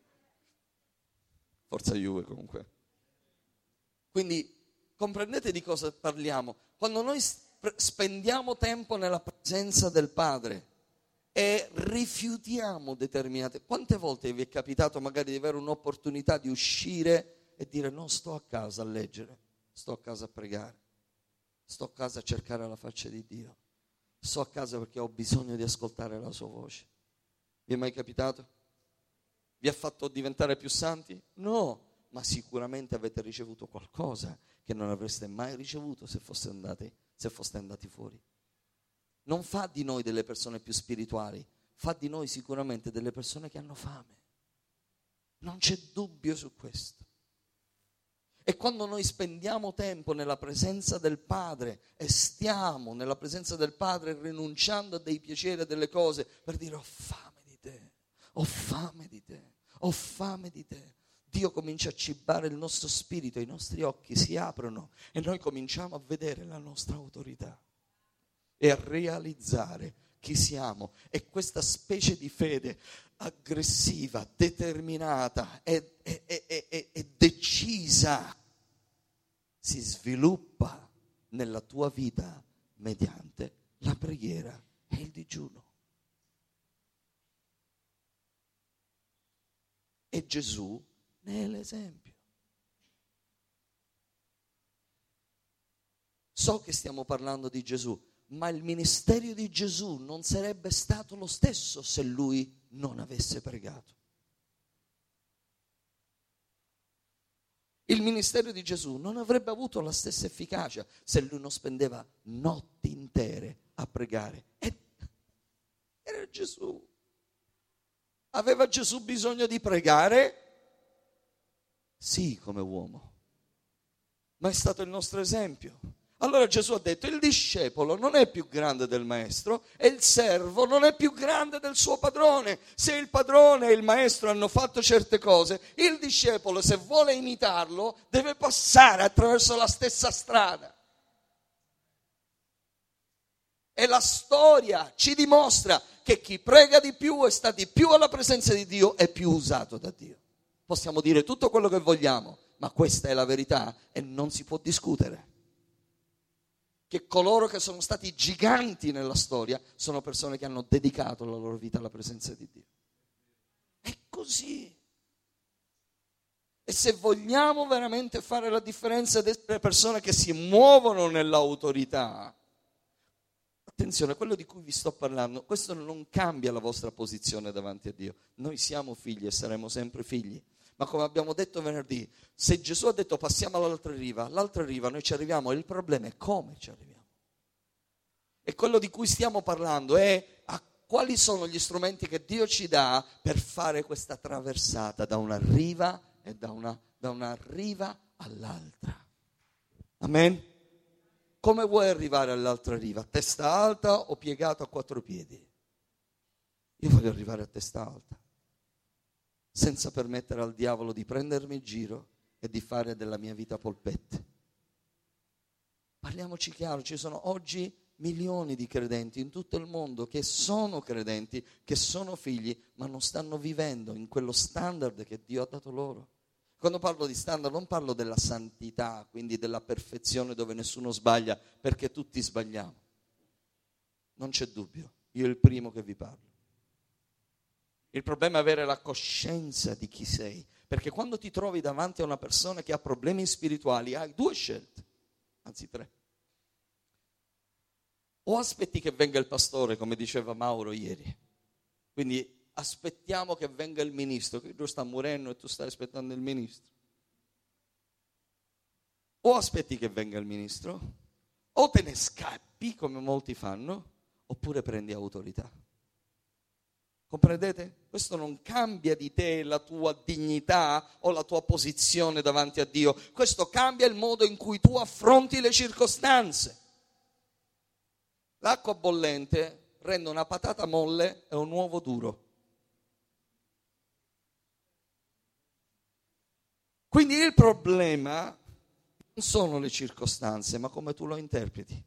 Forza Juve comunque. Quindi comprendete di cosa parliamo? Quando noi spendiamo tempo nella presenza del Padre e rifiutiamo determinate... Quante volte vi è capitato magari di avere un'opportunità di uscire e dire non sto a casa a leggere, sto a casa a pregare, sto a casa a cercare la faccia di Dio, sto a casa perché ho bisogno di ascoltare la sua voce. Vi è mai capitato? Vi ha fatto diventare più santi? No, ma sicuramente avete ricevuto qualcosa che non avreste mai ricevuto se foste andati, se foste andati fuori. Non fa di noi delle persone più spirituali, fa di noi sicuramente delle persone che hanno fame. Non c'è dubbio su questo. E quando noi spendiamo tempo nella presenza del Padre e stiamo nella presenza del Padre rinunciando a dei piaceri e delle cose per dire ho fame di te, ho fame di te, ho fame di te, Dio comincia a cibare il nostro spirito, i nostri occhi si aprono e noi cominciamo a vedere la nostra autorità e a realizzare chi siamo. E questa specie di fede aggressiva, determinata e, e, e, e, e decisa si sviluppa nella tua vita mediante la preghiera e il digiuno. E Gesù ne è l'esempio. So che stiamo parlando di Gesù, ma il ministero di Gesù non sarebbe stato lo stesso se lui non avesse pregato. Il ministero di Gesù non avrebbe avuto la stessa efficacia se lui non spendeva notti intere a pregare. E era Gesù. Aveva Gesù bisogno di pregare? Sì, come uomo, ma è stato il nostro esempio. Allora Gesù ha detto, il discepolo non è più grande del maestro e il servo non è più grande del suo padrone. Se il padrone e il maestro hanno fatto certe cose, il discepolo, se vuole imitarlo, deve passare attraverso la stessa strada. E la storia ci dimostra che chi prega di più e sta di più alla presenza di Dio è più usato da Dio. Possiamo dire tutto quello che vogliamo, ma questa è la verità e non si può discutere. Che coloro che sono stati giganti nella storia sono persone che hanno dedicato la loro vita alla presenza di Dio. È così. E se vogliamo veramente fare la differenza ed essere persone che si muovono nell'autorità, attenzione, quello di cui vi sto parlando, questo non cambia la vostra posizione davanti a Dio. Noi siamo figli e saremo sempre figli. Ma come abbiamo detto venerdì, se Gesù ha detto passiamo all'altra riva, all'altra riva noi ci arriviamo, il problema è come ci arriviamo. E quello di cui stiamo parlando è a quali sono gli strumenti che Dio ci dà per fare questa traversata da una riva e da una, da una riva all'altra. Amen? Come vuoi arrivare all'altra riva? Testa alta o piegato a quattro piedi? Io voglio arrivare a testa alta, senza permettere al diavolo di prendermi in giro e di fare della mia vita polpette. Parliamoci chiaro, ci sono oggi milioni di credenti in tutto il mondo che sono credenti, che sono figli, ma non stanno vivendo in quello standard che Dio ha dato loro. Quando parlo di standard non parlo della santità, quindi della perfezione dove nessuno sbaglia, perché tutti sbagliamo. Non c'è dubbio, io il primo che vi parlo. Il problema è avere la coscienza di chi sei, perché quando ti trovi davanti a una persona che ha problemi spirituali hai due scelte, anzi tre. O aspetti che venga il pastore, come diceva Mauro ieri, quindi aspettiamo che venga il ministro, che lui sta morendo e tu stai aspettando il ministro. O aspetti che venga il ministro, o te ne scappi, come molti fanno, oppure prendi autorità. Comprendete? Questo non cambia di te la tua dignità o la tua posizione davanti a Dio. Questo cambia il modo in cui tu affronti le circostanze. L'acqua bollente rende una patata molle e un uovo duro. Quindi il problema non sono le circostanze, ma come tu lo interpreti.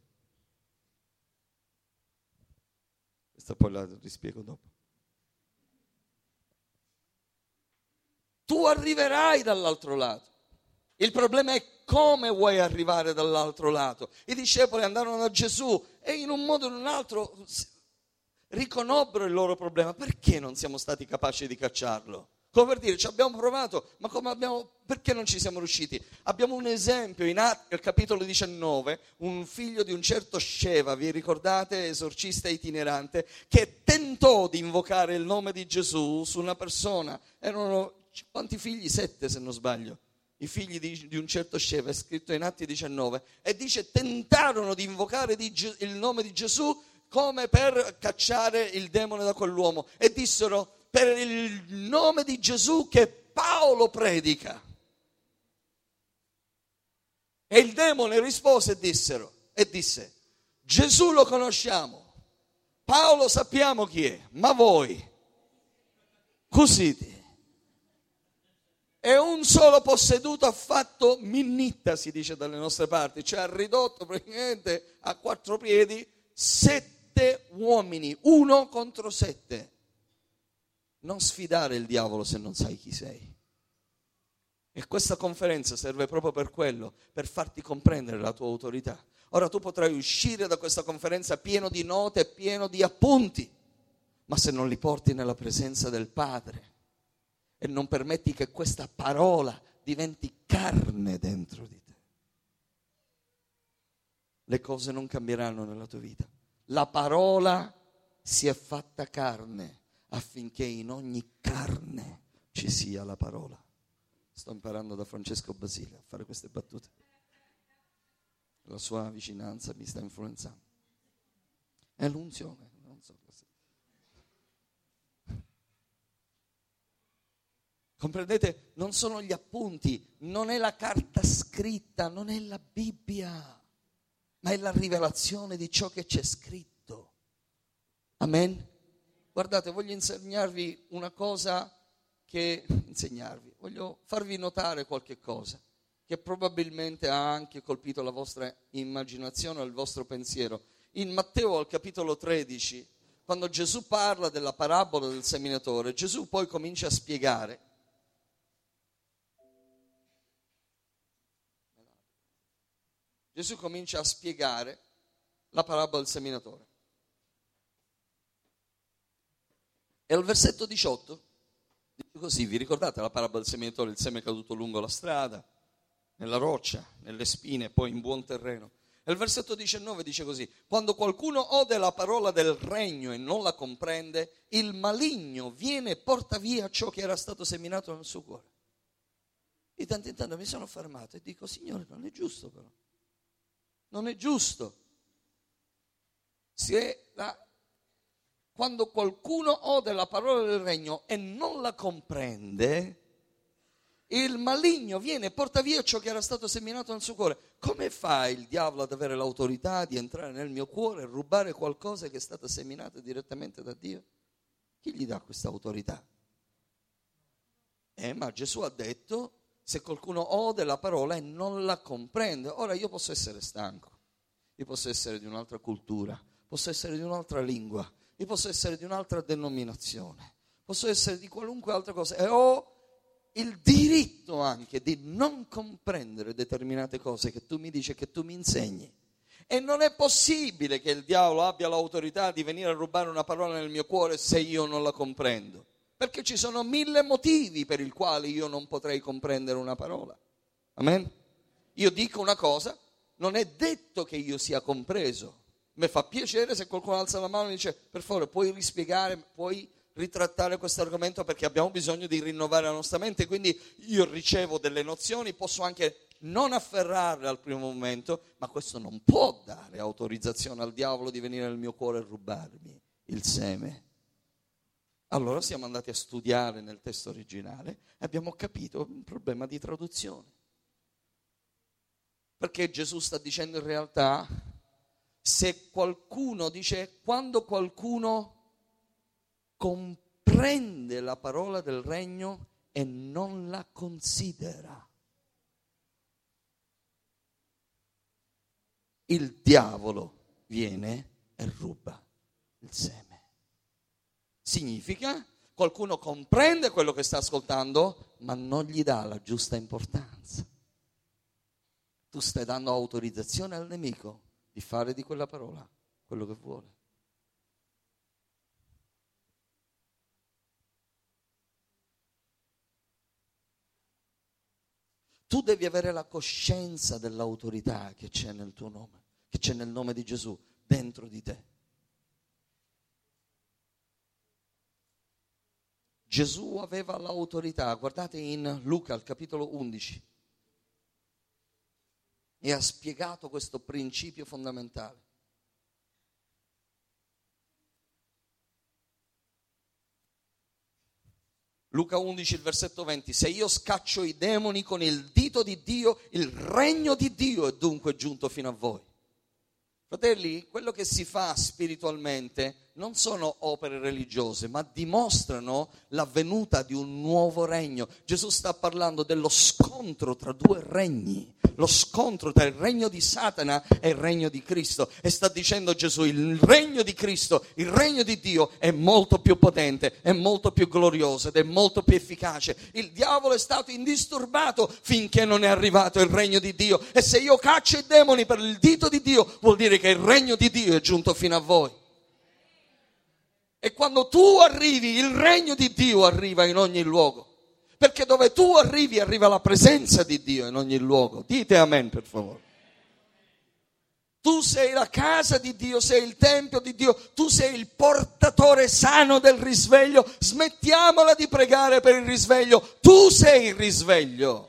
Questa poi la rispiego dopo. Tu arriverai dall'altro lato. Il problema è come vuoi arrivare dall'altro lato. I discepoli andarono da Gesù e in un modo o in un altro riconobbero il loro problema. Perché non siamo stati capaci di cacciarlo? Come per dire, ci abbiamo provato, ma come abbiamo, perché non ci siamo riusciti? Abbiamo un esempio in Atti, al capitolo diciannove, un figlio di un certo Sceva, vi ricordate, esorcista itinerante, che tentò di invocare il nome di Gesù su una persona. Erano quanti figli? Sette, se non sbaglio. I figli di, di un certo Sceva, è scritto in Atti diciannove, e dice tentarono di invocare di, il nome di Gesù come per cacciare il demone da quell'uomo, e dissero per il nome di Gesù che Paolo predica. E il demone rispose e dissero, e disse, Gesù lo conosciamo, Paolo sappiamo chi è, ma voi, cusiti. E un solo posseduto ha fatto minnitta, si dice dalle nostre parti, cioè ha ridotto praticamente a quattro piedi sette uomini, uno contro sette. Non sfidare il diavolo se non sai chi sei. E questa conferenza serve proprio per quello, per farti comprendere la tua autorità. Ora tu potrai uscire da questa conferenza pieno di note e pieno di appunti, ma se non li porti nella presenza del Padre e non permetti che questa parola diventi carne dentro di te, le cose non cambieranno nella tua vita. La parola si è fatta carne affinché in ogni carne ci sia la parola. Sto imparando da Francesco Basile a fare queste battute. La sua vicinanza mi sta influenzando. È l'unzione, non so cosa. Comprendete? Non sono gli appunti, non è la carta scritta, non è la Bibbia, ma è la rivelazione di ciò che c'è scritto. Amen? Guardate, voglio insegnarvi una cosa che, insegnarvi, voglio farvi notare qualche cosa che probabilmente ha anche colpito la vostra immaginazione o il vostro pensiero. In Matteo al capitolo tredici, quando Gesù parla della parabola del seminatore, Gesù poi comincia a spiegare. Gesù comincia a spiegare la parabola del seminatore. E al versetto diciotto, dice così, vi ricordate la parabola del seminatore, il seme è caduto lungo la strada, nella roccia, nelle spine, poi in buon terreno. E il versetto diciannove dice così, quando qualcuno ode la parola del regno e non la comprende, il maligno viene e porta via ciò che era stato seminato nel suo cuore. Di tanto in tanto mi sono fermato e dico, Signore, non è giusto però, non è giusto. Se la Quando qualcuno ode la parola del regno e non la comprende, il maligno viene e porta via ciò che era stato seminato nel suo cuore. Come fa il diavolo ad avere l'autorità di entrare nel mio cuore e rubare qualcosa che è stato seminato direttamente da Dio? Chi gli dà questa autorità? Eh, ma Gesù ha detto, se qualcuno ode la parola e non la comprende, ora io posso essere stanco, io posso essere di un'altra cultura, posso essere di un'altra lingua, io posso essere di un'altra denominazione, posso essere di qualunque altra cosa e ho il diritto anche di non comprendere determinate cose che tu mi dici e che tu mi insegni. E non è possibile che il diavolo abbia l'autorità di venire a rubare una parola nel mio cuore se io non la comprendo, perché ci sono mille motivi per i quali io non potrei comprendere una parola. Amen? Io dico una cosa, non è detto che io sia compreso. Mi fa piacere se qualcuno alza la mano e dice, per favore, puoi rispiegare, puoi ritrattare questo argomento perché abbiamo bisogno di rinnovare la nostra mente. Quindi io ricevo delle nozioni, posso anche non afferrarle al primo momento, ma questo non può dare autorizzazione al diavolo di venire nel mio cuore e rubarmi il seme. Allora siamo andati a studiare nel testo originale e abbiamo capito un problema di traduzione. Perché Gesù sta dicendo in realtà, se qualcuno dice, quando qualcuno comprende la parola del regno e non la considera. il diavolo viene e ruba il seme. Significa, qualcuno comprende quello che sta ascoltando, ma non gli dà la giusta importanza. Tu stai dando autorizzazione al nemico di fare di quella parola quello che vuole. Tu devi avere la coscienza dell'autorità che c'è nel tuo nome, che c'è nel nome di Gesù dentro di te. Gesù aveva l'autorità, guardate in Luca al capitolo undici, e ha spiegato questo principio fondamentale. Luca undici, il versetto venti, se io scaccio i demoni con il dito di Dio, il regno di Dio è dunque giunto fino a voi. Fratelli, quello che si fa spiritualmente non sono opere religiose, ma dimostrano la venuta di un nuovo regno. Gesù sta parlando dello scontro tra due regni, lo scontro tra il regno di Satana e il regno di Cristo. E sta dicendo Gesù, il regno di Cristo, il regno di Dio è molto più potente, è molto più glorioso ed è molto più efficace. Il diavolo è stato indisturbato finché non è arrivato il regno di Dio. E se io caccio i demoni per il dito di Dio, vuol dire che il regno di Dio è giunto fino a voi. E quando tu arrivi, il regno di Dio arriva in ogni luogo. Perché dove tu arrivi, arriva la presenza di Dio in ogni luogo. Dite amen, per favore. Tu sei la casa di Dio, sei il tempio di Dio, tu sei il portatore sano del risveglio. Smettiamola di pregare per il risveglio, tu sei il risveglio.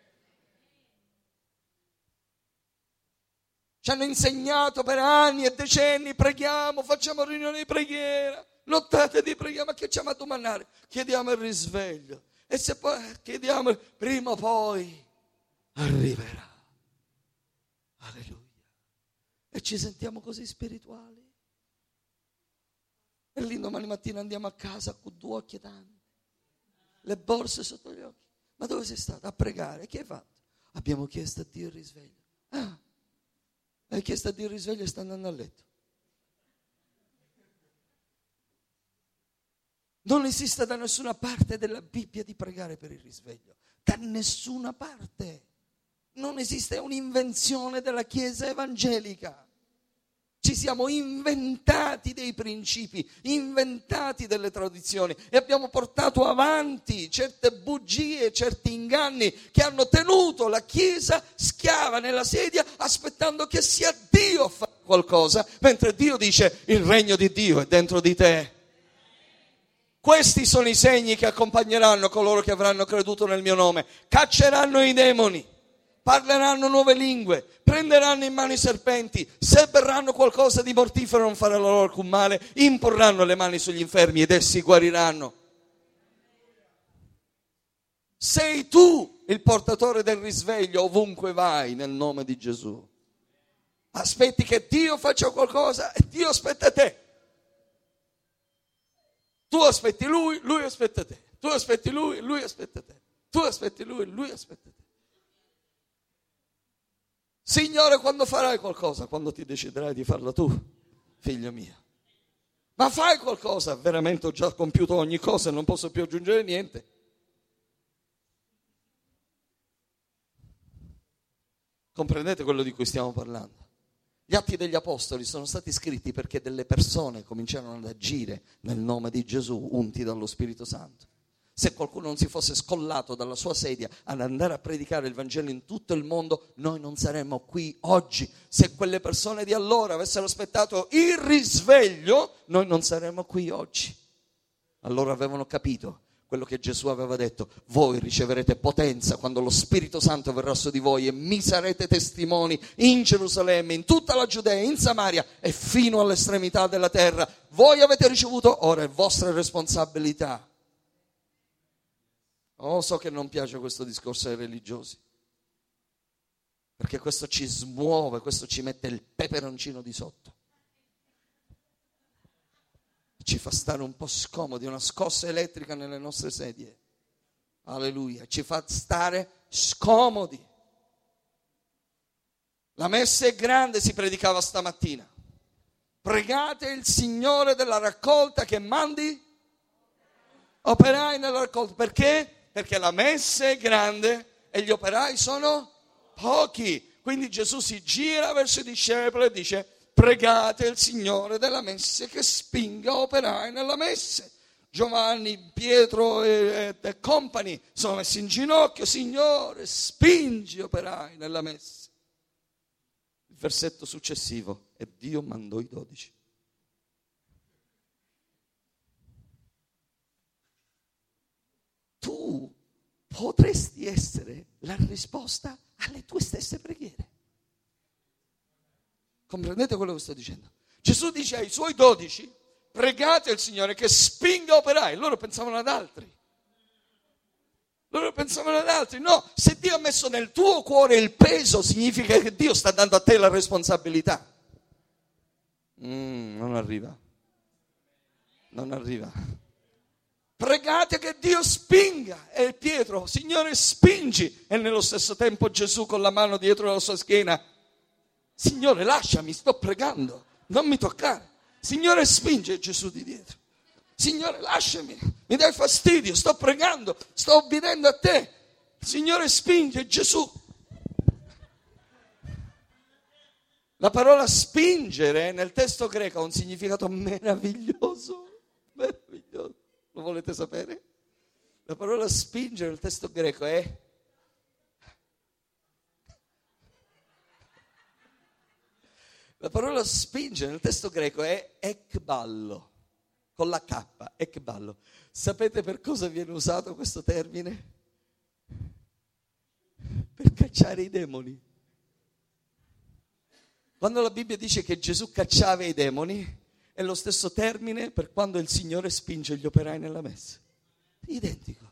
Ci hanno insegnato per anni e decenni, preghiamo, facciamo riunioni di preghiera, nottate di preghiera, ma che ci a domandare? Chiediamo il risveglio. E se poi chiediamo, prima o poi arriverà. Alleluia. E ci sentiamo così spirituali. E lì domani mattina andiamo a casa con due occhi tanti, le borse sotto gli occhi. Ma dove sei stato? A pregare. Che hai fatto? Abbiamo chiesto a Dio il risveglio. Ah, hai chiesto a Dio il risveglio e sta andando a letto. Non esiste da nessuna parte della Bibbia di pregare per il risveglio. Da nessuna parte. Non esiste un'invenzione della Chiesa evangelica. Ci siamo inventati dei principi, inventati delle tradizioni e abbiamo portato avanti certe bugie, certi inganni che hanno tenuto la Chiesa schiava nella sedia aspettando che sia Dio a fare qualcosa, mentre Dio dice il regno di Dio è dentro di te. Questi sono i segni che accompagneranno coloro che avranno creduto nel mio nome. Cacceranno i demoni, parleranno nuove lingue, prenderanno in mano i serpenti, se berranno qualcosa di mortifero non farà loro alcun male, imporranno le mani sugli infermi ed essi guariranno. Sei tu il portatore del risveglio ovunque vai nel nome di Gesù. Aspetti che Dio faccia qualcosa e Dio aspetta te. Tu aspetti lui, lui aspetta te. Tu aspetti lui, lui aspetta te. Tu aspetti lui, lui aspetta te. Signore, quando farai qualcosa? Quando ti deciderai di farlo tu, figlio mio. Ma fai qualcosa? Veramente ho già compiuto ogni cosa e non posso più aggiungere niente. Comprendete quello di cui stiamo parlando? Gli Atti degli Apostoli sono stati scritti perché delle persone cominciarono ad agire nel nome di Gesù, unti dallo Spirito Santo. Se qualcuno non si fosse scollato dalla sua sedia ad andare a predicare il Vangelo in tutto il mondo, noi non saremmo qui oggi. Se quelle persone di allora avessero aspettato il risveglio, noi non saremmo qui oggi. Allora avevano capito quello che Gesù aveva detto: voi riceverete potenza quando lo Spirito Santo verrà su di voi e mi sarete testimoni in Gerusalemme, in tutta la Giudea, in Samaria e fino all'estremità della terra. Voi avete ricevuto, ora è vostra responsabilità. Oh, so che non piace questo discorso ai religiosi, perché questo ci smuove, questo ci mette il peperoncino di sotto. Ci fa stare un po' scomodi, una scossa elettrica nelle nostre sedie. Alleluia, ci fa stare scomodi. La messa è grande, si predicava stamattina. Pregate il Signore della raccolta che mandi operai nella raccolta. Perché? Perché la messa è grande e gli operai sono pochi. Quindi Gesù si gira verso i discepoli e dice: pregate il Signore della messa che spinga operai nella messa. Giovanni, Pietro e, e, e compagni sono messi in ginocchio: Signore, spingi operai nella messa. Il versetto successivo: e Dio mandò i dodici. Tu potresti essere la risposta alle tue stesse preghiere. Comprendete quello che sto dicendo? Gesù dice ai suoi dodici: pregate il Signore che spinga operai. Loro pensavano ad altri. Loro pensavano ad altri. No, se Dio ha messo nel tuo cuore il peso, significa che Dio sta dando a te la responsabilità. Mm, non arriva. Non arriva. Pregate che Dio spinga. E Pietro: Signore, spingi. E nello stesso tempo Gesù con la mano dietro la sua schiena: Signore, lasciami, sto pregando, non mi toccare. Signore, spinge. Gesù di dietro: Signore, lasciami, mi dai fastidio, sto pregando, sto obbedendo a te. Signore, spinge. Gesù. La parola spingere nel testo greco ha un significato meraviglioso, meraviglioso. Lo volete sapere? La parola spingere nel testo greco è La parola spingere nel testo greco è ekballo, con la K, ekballo. Sapete per cosa viene usato questo termine? Per cacciare i demoni. Quando la Bibbia dice che Gesù cacciava i demoni, è lo stesso termine per quando il Signore spinge gli operai nella messa. Identico.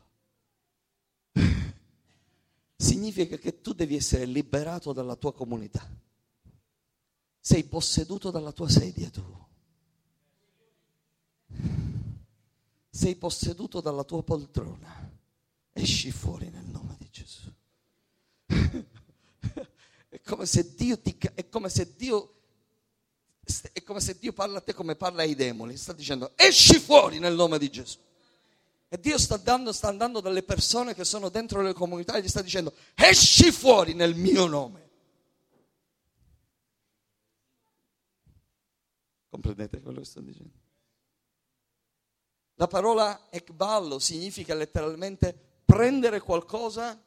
Significa che tu devi essere liberato dalla tua comunità. Sei posseduto dalla tua sedia tu. Sei posseduto dalla tua poltrona. Esci fuori nel nome di Gesù. È come se Dio ti, è come se Dio è come se Dio parla a te come parla ai demoni. Sta dicendo: esci fuori nel nome di Gesù. E Dio sta dando, sta andando dalle persone che sono dentro le comunità e gli sta dicendo: esci fuori nel mio nome. Comprendete quello che sto dicendo? La parola ekballo significa letteralmente prendere qualcosa,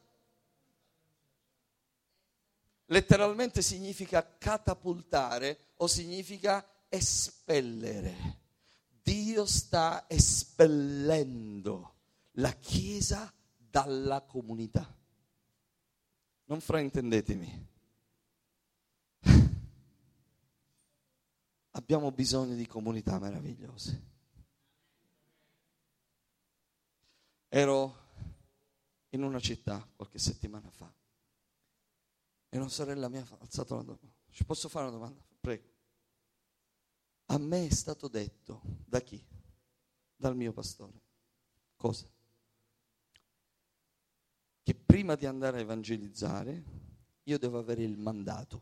letteralmente significa catapultare o significa espellere. Dio sta espellendo la Chiesa dalla comunità. Non fraintendetemi. Abbiamo bisogno di comunità meravigliose. Ero in una città qualche settimana fa e una sorella mi ha alzato la domanda. Ci posso fare una domanda? Prego. A me è stato detto, da chi? Dal mio pastore. Cosa? Che prima di andare a evangelizzare io devo avere il mandato.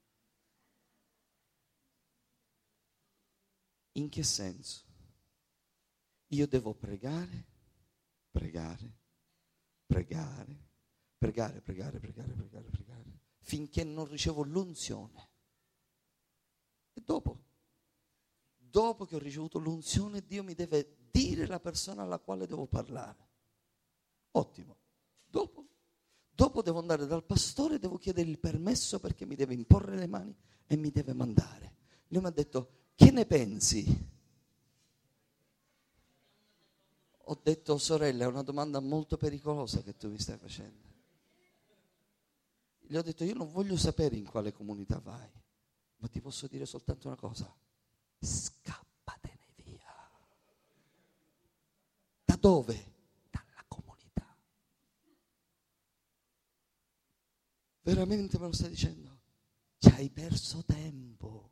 In che senso? Io devo pregare, pregare, pregare, pregare, pregare, pregare, pregare, pregare, finché non ricevo l'unzione. E dopo, dopo che ho ricevuto l'unzione, Dio mi deve dire la persona alla quale devo parlare. Ottimo. Dopo, dopo devo andare dal pastore, devo chiedere il permesso perché mi deve imporre le mani e mi deve mandare. Lui mi ha detto: che ne pensi? Ho detto: sorella, è una domanda molto pericolosa che tu mi stai facendo. Gli ho detto: io non voglio sapere in quale comunità vai, ma ti posso dire soltanto una cosa: scappatene via. Da dove? Dalla comunità. Veramente me lo stai dicendo? Ci hai perso tempo.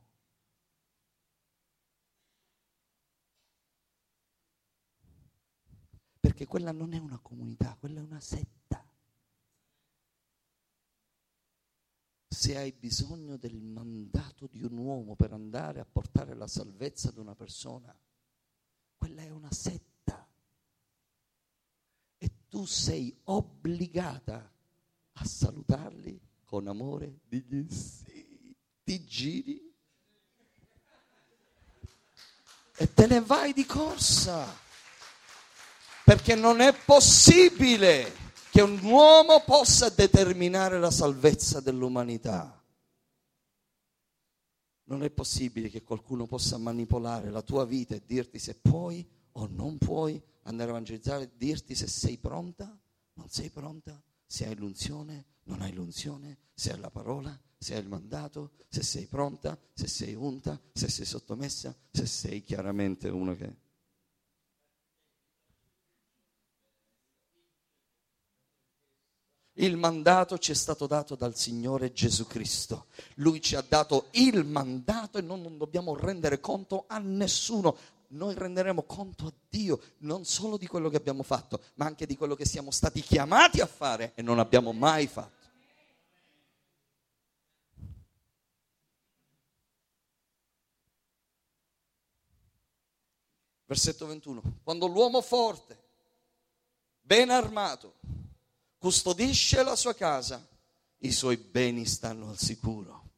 Perché quella non è una comunità, quella è una setta. Se hai bisogno del mandato di un uomo per andare a portare la salvezza ad una persona, quella è una setta. E tu sei obbligata a salutarli con amore, digli sì, ti giri e te ne vai di corsa. Perché non è possibile che un uomo possa determinare la salvezza dell'umanità. Non è possibile che qualcuno possa manipolare la tua vita e dirti se puoi o non puoi andare a evangelizzare, dirti se sei pronta, non sei pronta, se hai l'unzione, non hai l'unzione, se hai la parola, se hai il mandato, se sei pronta, se sei unta, se sei sottomessa, se sei chiaramente uno che... Il mandato ci è stato dato dal Signore Gesù Cristo. Lui ci ha dato il mandato e noi non dobbiamo rendere conto a nessuno. Noi renderemo conto a Dio non solo di quello che abbiamo fatto, ma anche di quello che siamo stati chiamati a fare e non abbiamo mai fatto. Versetto ventuno. Quando l'uomo forte, ben armato, custodisce la sua casa, i suoi beni stanno al sicuro.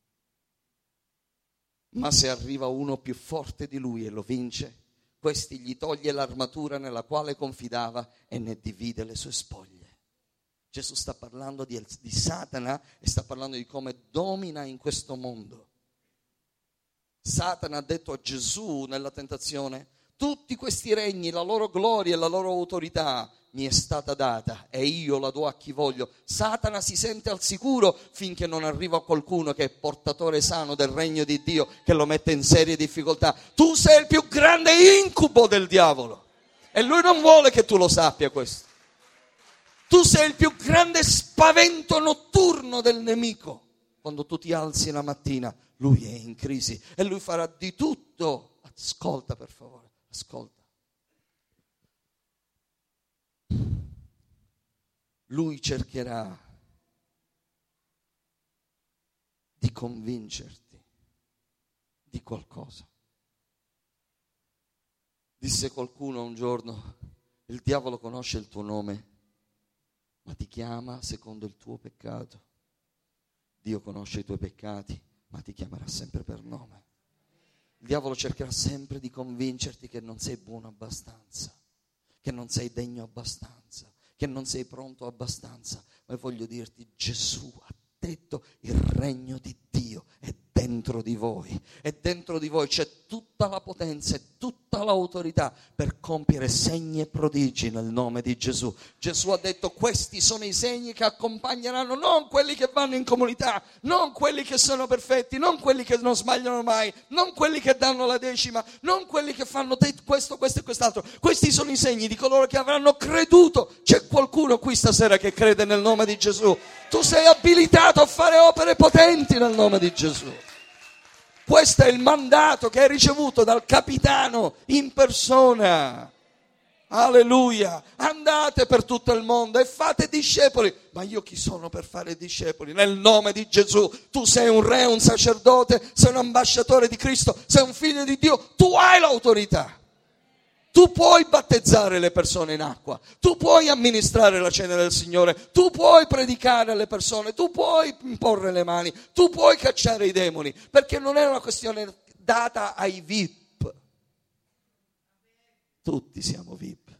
Ma se arriva uno più forte di lui e lo vince, questi gli toglie l'armatura nella quale confidava e ne divide le sue spoglie. Gesù sta parlando di, di Satana e sta parlando di come domina in questo mondo. Satana ha detto a Gesù nella tentazione: tutti questi regni, la loro gloria e la loro autorità mi è stata data e io la do a chi voglio. Satana si sente al sicuro finché non arriva qualcuno che è portatore sano del regno di Dio, che lo mette in serie difficoltà. Tu sei il più grande incubo del diavolo e lui non vuole che tu lo sappia questo. Tu sei il più grande spavento notturno del nemico. Quando tu ti alzi la mattina, lui è in crisi e lui farà di tutto. Ascolta per favore, ascolta. Lui cercherà di convincerti di qualcosa. Disse qualcuno un giorno: il diavolo conosce il tuo nome, ma ti chiama secondo il tuo peccato. Dio conosce i tuoi peccati, ma ti chiamerà sempre per nome. Il diavolo cercherà sempre di convincerti che non sei buono abbastanza, che non sei degno abbastanza, che non sei pronto abbastanza. Ma voglio dirti, Gesù ha detto: il regno di Dio è dentro di voi, e dentro di voi c'è tutta la potenza e tutta l'autorità per compiere segni e prodigi nel nome di Gesù. Gesù ha detto: questi sono i segni che accompagneranno non quelli che vanno in comunità, non quelli che sono perfetti, non quelli che non sbagliano mai, non quelli che danno la decima, non quelli che fanno questo, questo e quest'altro. Questi sono i segni di coloro che avranno creduto. C'è qualcuno qui stasera che crede nel nome di Gesù? Tu sei abilitato a fare opere potenti nel nome di Gesù. Questo è il mandato che hai ricevuto dal capitano in persona. Alleluia. Andate per tutto il mondo e fate discepoli. Ma io chi sono per fare discepoli? Nel nome di Gesù. Tu sei un re, un sacerdote, sei un ambasciatore di Cristo, sei un figlio di Dio. Tu hai l'autorità. Tu puoi battezzare le persone in acqua, tu puoi amministrare la cena del Signore, tu puoi predicare alle persone, tu puoi imporre le mani, tu puoi cacciare i demoni, perché non è una questione data ai V I P. Tutti siamo V I P.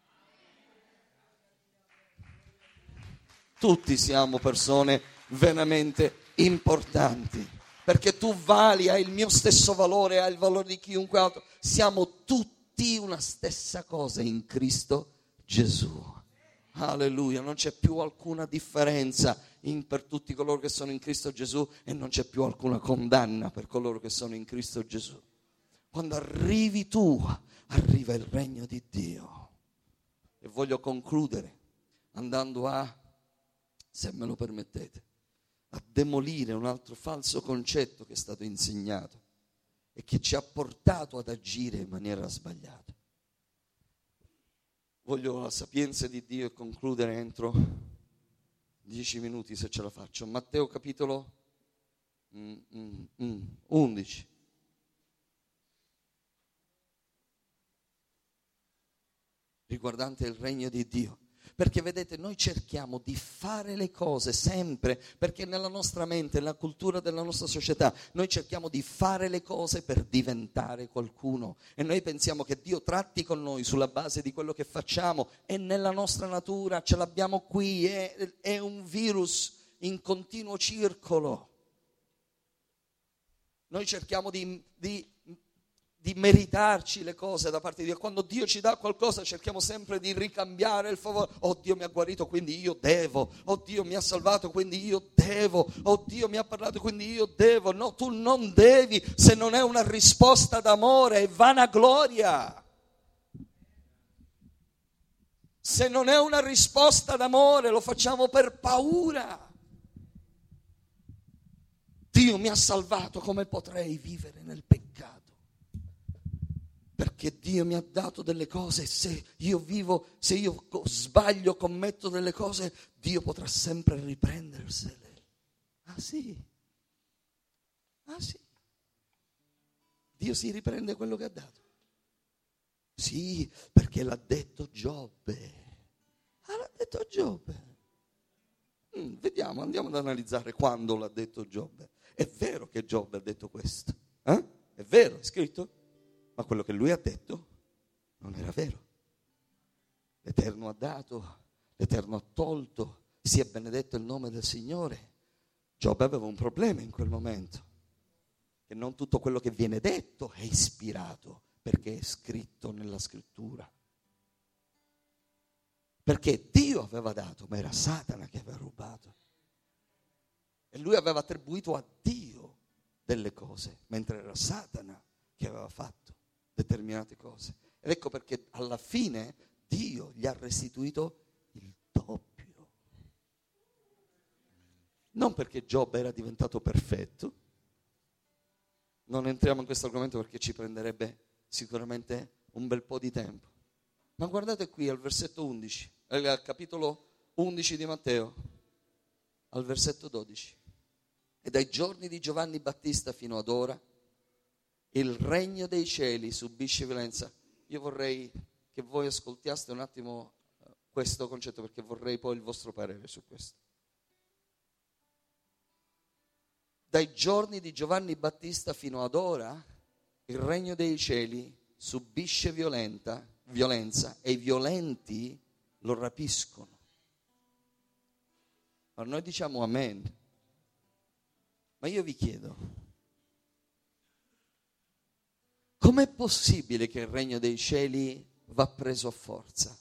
Tutti siamo persone veramente importanti, perché tu vali, hai il mio stesso valore, hai il valore di chiunque altro. Siamo tutti una stessa cosa in Cristo Gesù. Alleluia, non c'è più alcuna differenza in, per tutti coloro che sono in Cristo Gesù, e non c'è più alcuna condanna per coloro che sono in Cristo Gesù. Quando arrivi tu, arriva il regno di Dio. E voglio concludere andando a, se me lo permettete, a demolire un altro falso concetto che è stato insegnato e che ci ha portato ad agire in maniera sbagliata. Voglio la sapienza di Dio e concludere entro Dieci minuti se ce la faccio. Matteo capitolo mm, mm, mm, undici. Riguardante il regno di Dio. Perché vedete, noi cerchiamo di fare le cose sempre, perché nella nostra mente, nella cultura della nostra società, noi cerchiamo di fare le cose per diventare qualcuno. E noi pensiamo che Dio tratti con noi sulla base di quello che facciamo. È nella nostra natura, ce l'abbiamo qui, è, è un virus in continuo circolo. Noi cerchiamo di... di di meritarci le cose da parte di Dio. Quando Dio ci dà qualcosa cerchiamo sempre di ricambiare il favore. Oh, Dio mi ha guarito, quindi io devo. Oh, Dio mi ha salvato, quindi io devo. Oh, Dio mi ha parlato, quindi io devo. No, tu non devi, se non è una risposta d'amore, è vanagloria. Se non è una risposta d'amore, lo facciamo per paura. Dio mi ha salvato, come potrei vivere nel peccato? Perché Dio mi ha dato delle cose, se io vivo, se io sbaglio, commetto delle cose, Dio potrà sempre riprendersele. Ah sì? Ah sì? Dio si riprende quello che ha dato? Sì, perché l'ha detto Giobbe. Ah, l'ha detto Giobbe. Mm, vediamo, andiamo ad analizzare quando l'ha detto Giobbe. È vero che Giobbe ha detto questo? Eh? È vero, è scritto? Ma quello che lui ha detto non era vero. L'Eterno ha dato, l'Eterno ha tolto, sia benedetto il nome del Signore. Giobbe aveva un problema in quel momento, che non tutto quello che viene detto è ispirato, perché è scritto nella scrittura. Perché Dio aveva dato, ma era Satana che aveva rubato. E lui aveva attribuito a Dio delle cose, mentre era Satana che aveva fatto determinate cose. Ed ecco perché alla fine Dio gli ha restituito il doppio. Non perché Giobbe era diventato perfetto, non entriamo in questo argomento perché ci prenderebbe sicuramente un bel po' di tempo. Ma guardate qui al versetto undici, al capitolo undici di Matteo, al versetto dodici. E dai giorni di Giovanni Battista fino ad ora, il regno dei cieli subisce violenza. Io vorrei che voi ascoltaste un attimo questo concetto, perché vorrei poi il vostro parere su questo. Dai giorni di Giovanni Battista fino ad ora, il regno dei cieli subisce violenta, violenza e i violenti lo rapiscono. Ma noi diciamo amen. Ma io vi chiedo, com'è possibile che il regno dei cieli va preso a forza?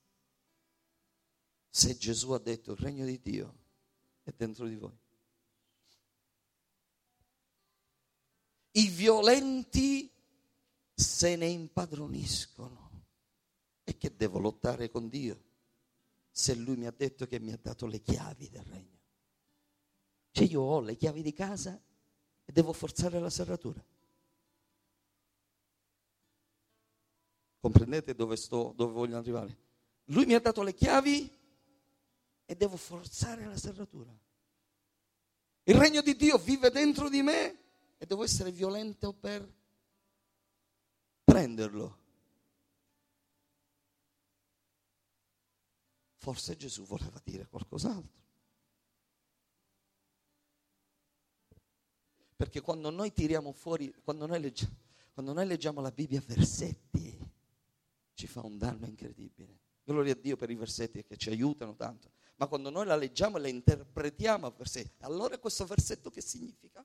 Se Gesù ha detto il regno di Dio è dentro di voi. I violenti se ne impadroniscono. E che devo lottare con Dio se Lui mi ha detto che mi ha dato le chiavi del regno? Cioè io ho le chiavi di casa e devo forzare la serratura. Comprendete dove sto, dove voglio arrivare? Lui mi ha dato le chiavi e devo forzare la serratura. Il regno di Dio vive dentro di me e devo essere violento per prenderlo. Forse Gesù voleva dire qualcos'altro. Perché quando noi tiriamo fuori, quando noi leggiamo, quando noi leggiamo la Bibbia a versetti, ci fa un danno incredibile. Gloria a Dio per i versetti che ci aiutano tanto. Ma quando noi la leggiamo e la interpretiamo a versetti, allora questo versetto che significa?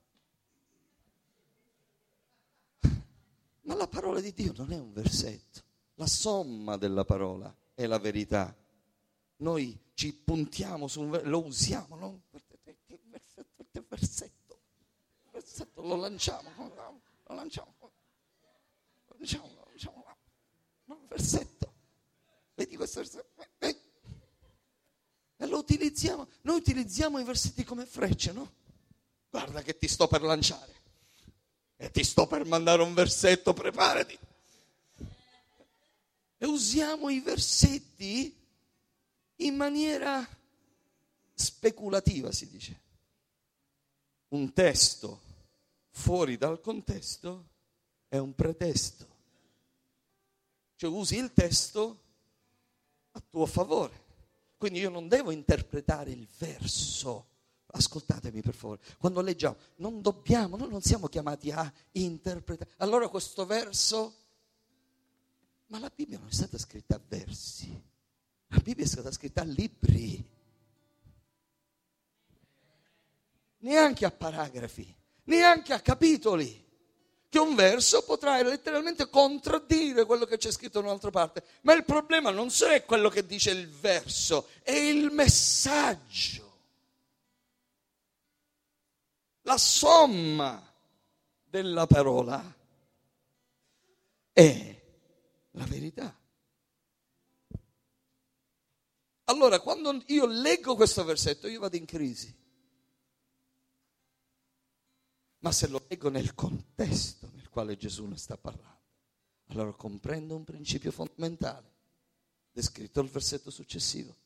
Ma la parola di Dio non è un versetto. La somma della parola è la verità. Noi ci puntiamo su un versetto, lo usiamo, no? Guardate che versetto, che versetto. Il versetto lo lanciamo, lo lanciamo, lo lanciamo, lo lanciamo là. No, un versetto. Vedi questo versetto? Eh. E lo utilizziamo. Noi utilizziamo i versetti come frecce, no? Guarda che ti sto per lanciare. E ti sto per mandare un versetto, preparati. E usiamo i versetti in maniera speculativa, si dice. Un testo fuori dal contesto è un pretesto. Cioè usi il testo a tuo favore. Quindi io non devo interpretare il verso. Ascoltatemi per favore. Quando leggiamo, non dobbiamo, noi non siamo chiamati a interpretare. Allora questo verso, ma la Bibbia non è stata scritta a versi. La Bibbia è stata scritta a libri. Neanche a paragrafi, neanche a capitoli. Che un verso potrà letteralmente contraddire quello che c'è scritto in un'altra parte. Ma il problema non è quello che dice il verso, è il messaggio. La somma della parola è la verità. Allora, quando io leggo questo versetto, io vado in crisi. Ma se lo leggo nel contesto nel quale Gesù ne sta parlando, allora comprendo un principio fondamentale, descritto al versetto successivo.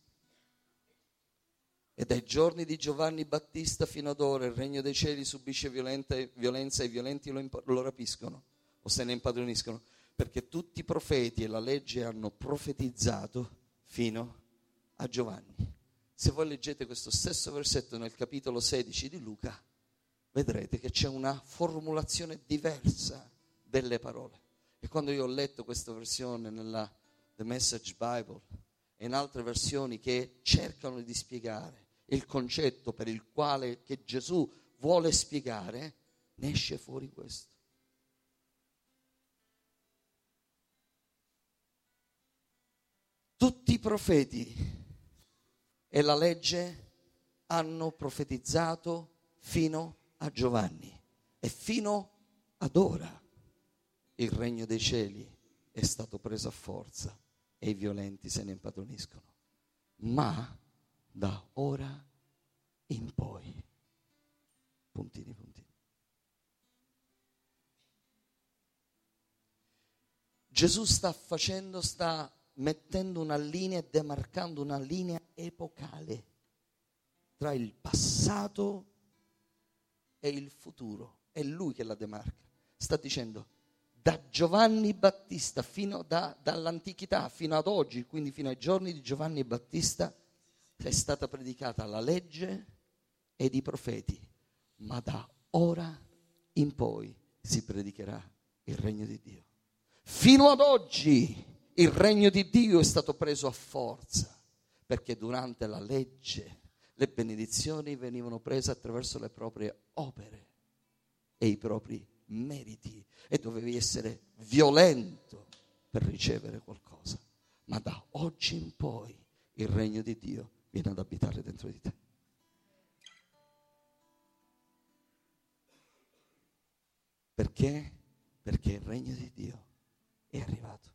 E dai giorni di Giovanni Battista fino ad ora il regno dei cieli subisce violenza e i violenti lo, imp- lo rapiscono o se ne impadroniscono, perché tutti i profeti e la legge hanno profetizzato fino a Giovanni. Se voi leggete questo stesso versetto nel capitolo sedici di Luca, vedrete che c'è una formulazione diversa delle parole. E quando io ho letto questa versione nella The Message Bible e in altre versioni che cercano di spiegare il concetto per il quale che Gesù vuole spiegare, ne esce fuori questo. Tutti i profeti e la legge hanno profetizzato fino a Giovanni e fino ad ora il regno dei cieli è stato preso a forza e i violenti se ne impadroniscono. Ma da ora in poi, puntini puntini. Gesù sta facendo, sta mettendo una linea, demarcando una linea epocale tra il passato e il futuro. È lui che la demarca. Sta dicendo, da Giovanni Battista, fino da, dall'antichità fino ad oggi, quindi fino ai giorni di Giovanni Battista, è stata predicata la legge ed i profeti, ma da ora in poi si predicherà il regno di Dio. Fino ad oggi il regno di Dio è stato preso a forza, perché durante la legge le benedizioni venivano prese attraverso le proprie opere e i propri meriti, e dovevi essere violento per ricevere qualcosa. Ma da oggi in poi il regno di Dio viene ad abitare dentro di te. Perché? Perché il regno di Dio è arrivato.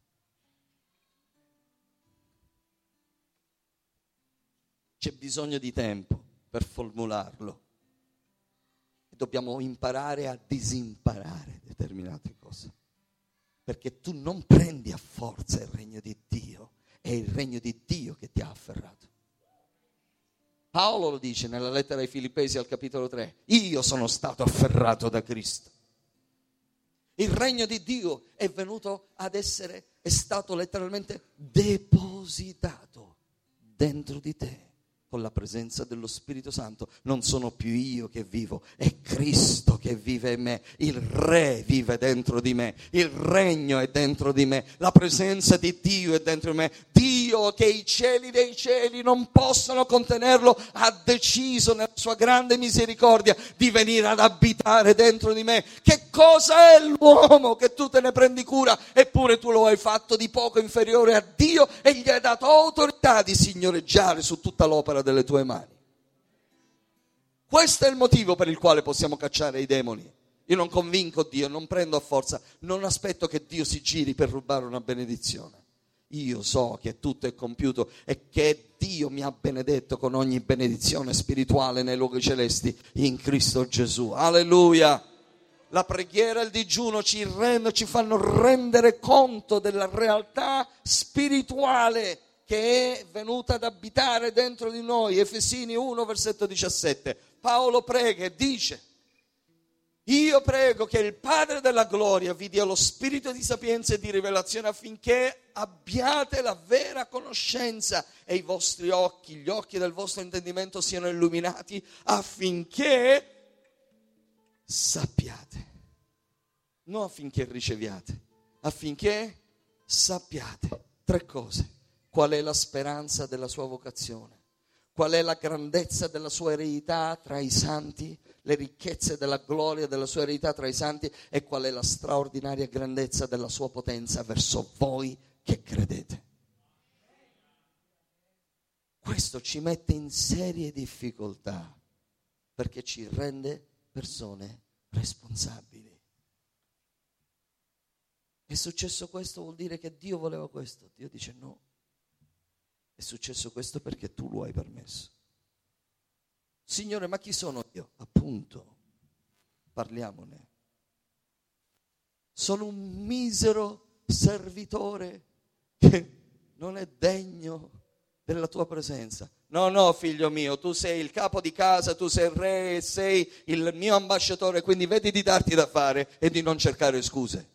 C'è bisogno di tempo per formularlo e dobbiamo imparare a disimparare determinate cose, perché tu non prendi a forza il regno di Dio, è il regno di Dio che ti ha afferrato. Paolo lo dice nella lettera ai Filippesi al capitolo tre, io sono stato afferrato da Cristo. Il regno di Dio è venuto ad essere, è stato letteralmente depositato dentro di te con la presenza dello Spirito Santo. Non sono più io che vivo, è Cristo che vive in me, il Re vive dentro di me, il regno è dentro di me, la presenza di Dio è dentro di me. Dio, che i cieli dei cieli non possono contenerlo, ha deciso nella sua grande misericordia di venire ad abitare dentro di me. Che cosa è l'uomo che tu te ne prendi cura? Eppure tu lo hai fatto di poco inferiore a Dio e gli hai dato autorità di signoreggiare su tutta l'opera delle tue mani. Questo è il motivo per il quale possiamo cacciare i demoni. Io non convinco Dio, non prendo a forza, non aspetto che Dio si giri per rubare una benedizione. Io so che tutto è compiuto e che Dio mi ha benedetto con ogni benedizione spirituale nei luoghi celesti in Cristo Gesù. Alleluia! La preghiera e il digiuno ci, rend- ci fanno rendere conto della realtà spirituale che è venuta ad abitare dentro di noi. Efesini uno, versetto diciassette. Paolo prega e dice: io prego che il Padre della gloria vi dia lo spirito di sapienza e di rivelazione affinché abbiate la vera conoscenza e i vostri occhi, gli occhi del vostro intendimento siano illuminati affinché sappiate, non affinché riceviate, affinché sappiate tre cose. Qual è la speranza della sua vocazione? Qual è la grandezza della sua eredità tra i santi? Le ricchezze della gloria della sua eredità tra i santi? E qual è la straordinaria grandezza della sua potenza verso voi che credete? Questo ci mette in serie difficoltà perché ci rende persone responsabili. È successo questo, vuol dire che Dio voleva questo. Dio dice no. È successo questo perché tu lo hai permesso. Signore, ma chi sono io? Appunto, parliamone. Sono un misero servitore che non è degno della tua presenza. No, no, figlio mio, tu sei il capo di casa, tu sei il re, sei il mio ambasciatore, quindi vedi di darti da fare e di non cercare scuse.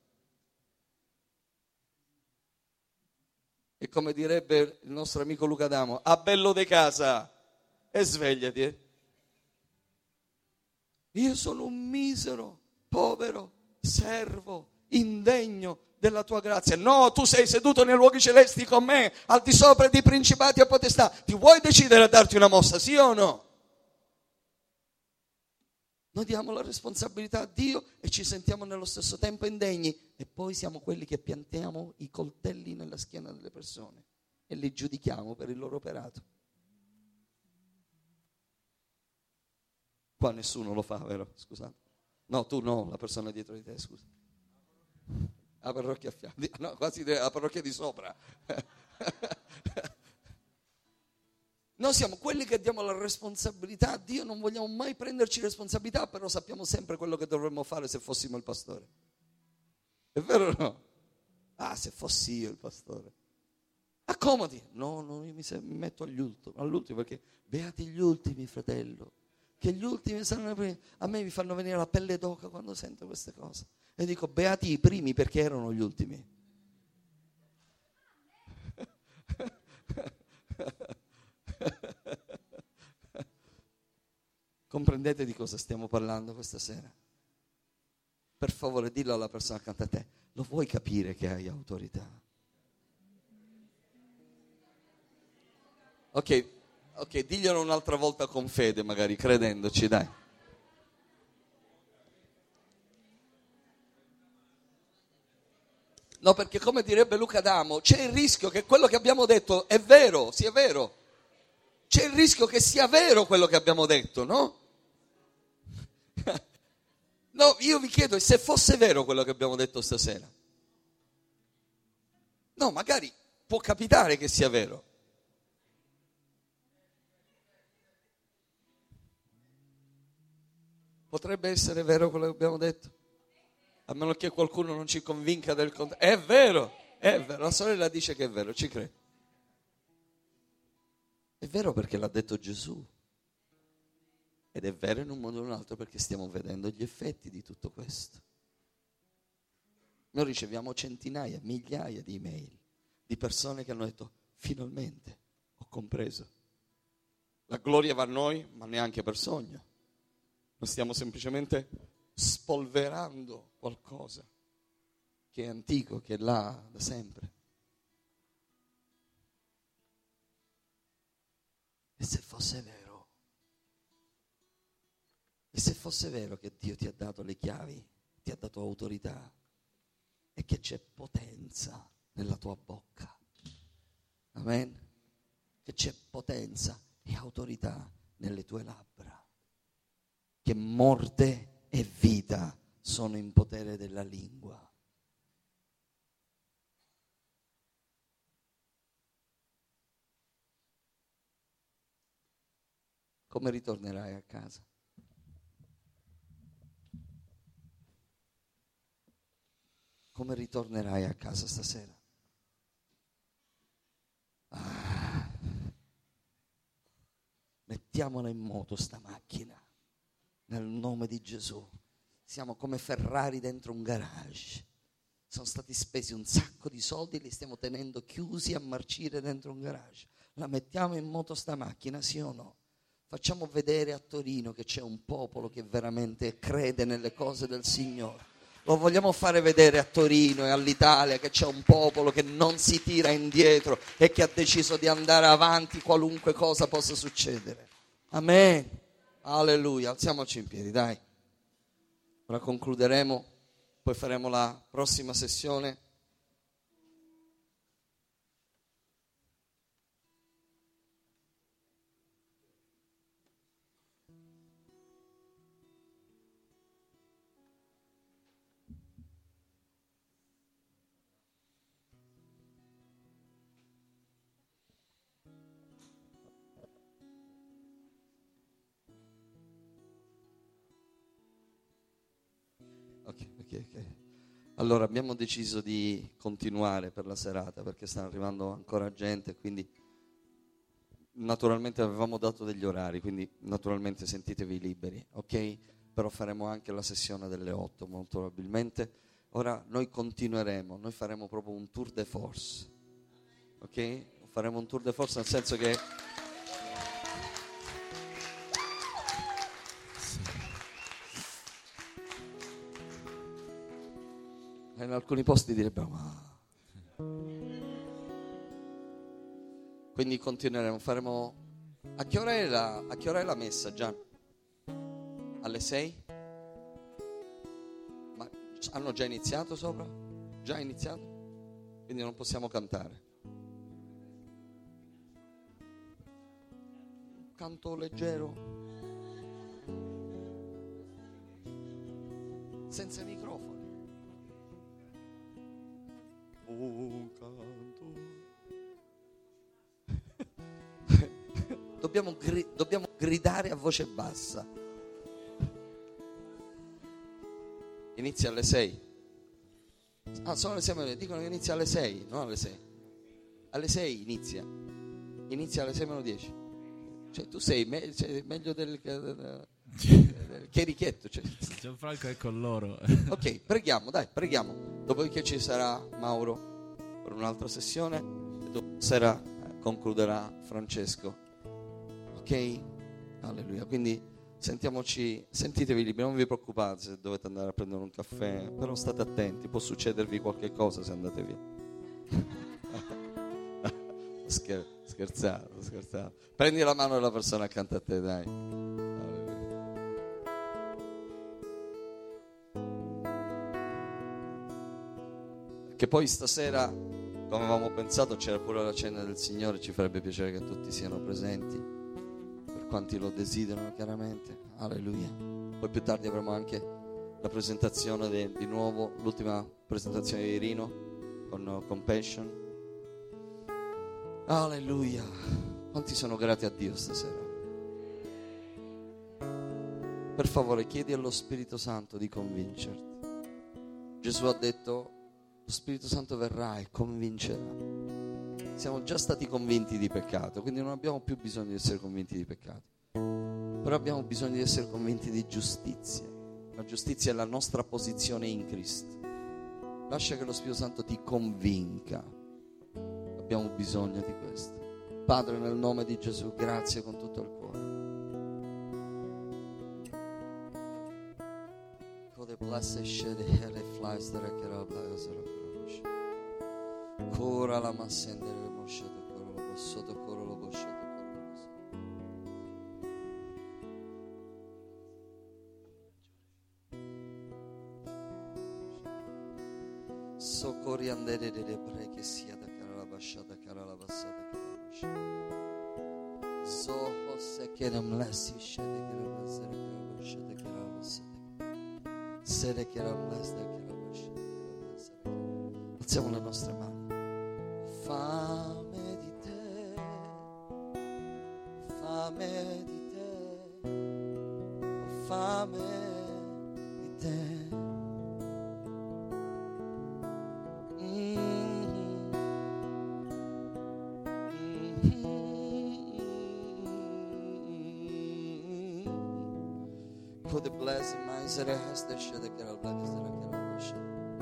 E come direbbe il nostro amico Luca D'Amo, a bello de casa e svegliati. Io sono un misero, povero, servo, indegno della tua grazia. No, tu sei seduto nei luoghi celesti con me, al di sopra di principati e potestà. Ti vuoi decidere a darti una mossa, sì o no? Noi diamo la responsabilità a Dio e ci sentiamo nello stesso tempo indegni e poi siamo quelli che piantiamo i coltelli nella schiena delle persone e li giudichiamo per il loro operato. Qua nessuno lo fa, vero? Scusate. No, tu no, la persona dietro di te, scusa. La parrocchia a fianco, no, quasi la parrocchia di sopra. Noi siamo quelli che diamo la responsabilità a Dio, non vogliamo mai prenderci responsabilità, però sappiamo sempre quello che dovremmo fare se fossimo il pastore. È vero o no? Ah, se fossi io il pastore. Accomodi. No, no, io mi, se, mi metto agli ultimi, all'ultimo perché beati gli ultimi, fratello. Che gli ultimi saranno i primi. A me mi fanno venire la pelle d'oca quando sento queste cose. E dico, beati i primi perché erano gli ultimi. Comprendete di cosa stiamo parlando questa sera? Per favore dillo alla persona accanto a te, lo vuoi capire che hai autorità? Ok, ok, diglielo un'altra volta con fede, magari credendoci, dai. No, perché come direbbe Luca D'Amo, c'è il rischio che quello che abbiamo detto è vero, sia vero. C'è il rischio che sia vero quello che abbiamo detto, no? No, io vi chiedo, se fosse vero quello che abbiamo detto stasera? No, magari può capitare che sia vero. Potrebbe essere vero quello che abbiamo detto? A meno che qualcuno non ci convinca del contrario. È vero, è vero, la sorella dice che è vero, ci credo. È vero perché l'ha detto Gesù. Ed è vero in un modo o in un altro perché stiamo vedendo gli effetti di tutto questo. Noi riceviamo centinaia, migliaia di email di persone che hanno detto, finalmente ho compreso. La gloria va a noi, ma neanche per sogno. Noi stiamo semplicemente spolverando qualcosa che è antico, che è là da sempre. E se fosse vero? E se fosse vero che Dio ti ha dato le chiavi, ti ha dato autorità e che c'è potenza nella tua bocca, amen? Che c'è potenza e autorità nelle tue labbra, che morte e vita sono in potere della lingua. Come ritornerai a casa? Come ritornerai a casa stasera? Ah. Mettiamola in moto sta macchina, nel nome di Gesù. Siamo come Ferrari dentro un garage. Sono stati spesi un sacco di soldi, li stiamo tenendo chiusi a marcire dentro un garage. La mettiamo in moto sta macchina, sì o no? Facciamo vedere a Torino che c'è un popolo che veramente crede nelle cose del Signore. Lo vogliamo fare vedere a Torino e all'Italia che c'è un popolo che non si tira indietro e che ha deciso di andare avanti qualunque cosa possa succedere. Amen. Alleluia. Alziamoci in piedi, dai. Ora concluderemo, poi faremo la prossima sessione. Ok, ok, ok. Allora abbiamo deciso di continuare per la serata perché sta arrivando ancora gente, quindi naturalmente avevamo dato degli orari, quindi naturalmente sentitevi liberi, ok? Però faremo anche la sessione delle otto molto probabilmente. Ora noi continueremo, noi faremo proprio un tour de force, ok? Faremo un tour de force nel senso che in alcuni posti direbbero ma... Quindi continueremo, faremo... A che ora è la, a che ora è la messa, Gian? Alle sei? Ma hanno già iniziato sopra? Già iniziato? Quindi non possiamo cantare. Canto leggero. Senza microfono. Un canto. dobbiamo, gri- dobbiamo gridare a voce bassa. Inizia alle sei. Ah, sono le sei, dicono che inizia alle sei, non alle sei. Alle sei inizia. Inizia alle sei meno dieci. Cioè tu sei, me- cioè, meglio del, del, del chierichetto. Cioè. Gianfranco è con loro. Ok, preghiamo, dai, preghiamo. Dopodiché ci sarà Mauro per un'altra sessione e dopo sera concluderà Francesco. Ok? Alleluia. Quindi sentiamoci, sentitevi liberi, non vi preoccupate se dovete andare a prendere un caffè, però state attenti, può succedervi qualche cosa se andate via. Scher- scherzato, scherzato. Prendi la mano della persona accanto a te, dai. Che poi stasera, come avevamo pensato, c'era pure la cena del Signore, ci farebbe piacere che tutti siano presenti, per quanti lo desiderano chiaramente. Alleluia. Poi più tardi avremo anche la presentazione de, di nuovo, l'ultima presentazione di Irino con uh, Compassion. Alleluia. Quanti sono grati a Dio stasera? Per favore chiedi allo Spirito Santo di convincerti. Gesù ha detto: lo Spirito Santo verrà e convincerà. Siamo già stati convinti di peccato, quindi non abbiamo più bisogno di essere convinti di peccato, però abbiamo bisogno di essere convinti di giustizia. La giustizia è la nostra posizione in Cristo. Lascia che lo Spirito Santo ti convinca. Abbiamo bisogno di questo. Padre, nel nome di Gesù, grazie con tutto il cuore. The blessed shed hele flies that I can have Cora la massende le mosciate coro lo bossoto coro lo bosciate coro lo bossoto. Socorri andere delle breche sia da cara la basciata cara la passata che la basciata. Soho se che non lessi scende che la passata che la basciata che la passata. Sede che la blesta che la basciata che la passata. Alziamo le nostre mani. Fame di te, fame di te, ho fame di te. Mm-hmm. Could bless my zere has the shade che era black zere che era lascia.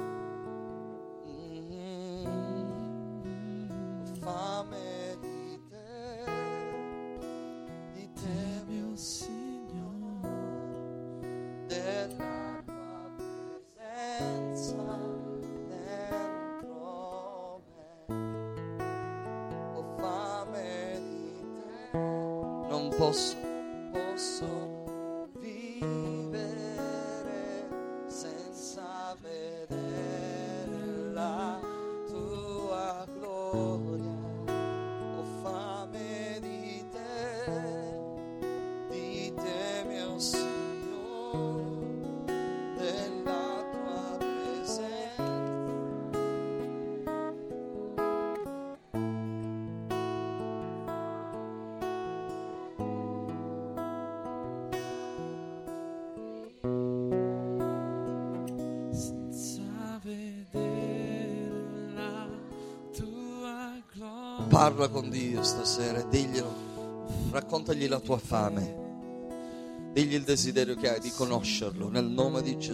Ho fame di te, di te mio Signore, della tua presenza dentro me. Ho fame di te, non posso, posso parla con Dio stasera e diglielo, raccontagli la tua fame, digli il desiderio che hai di conoscerlo nel nome di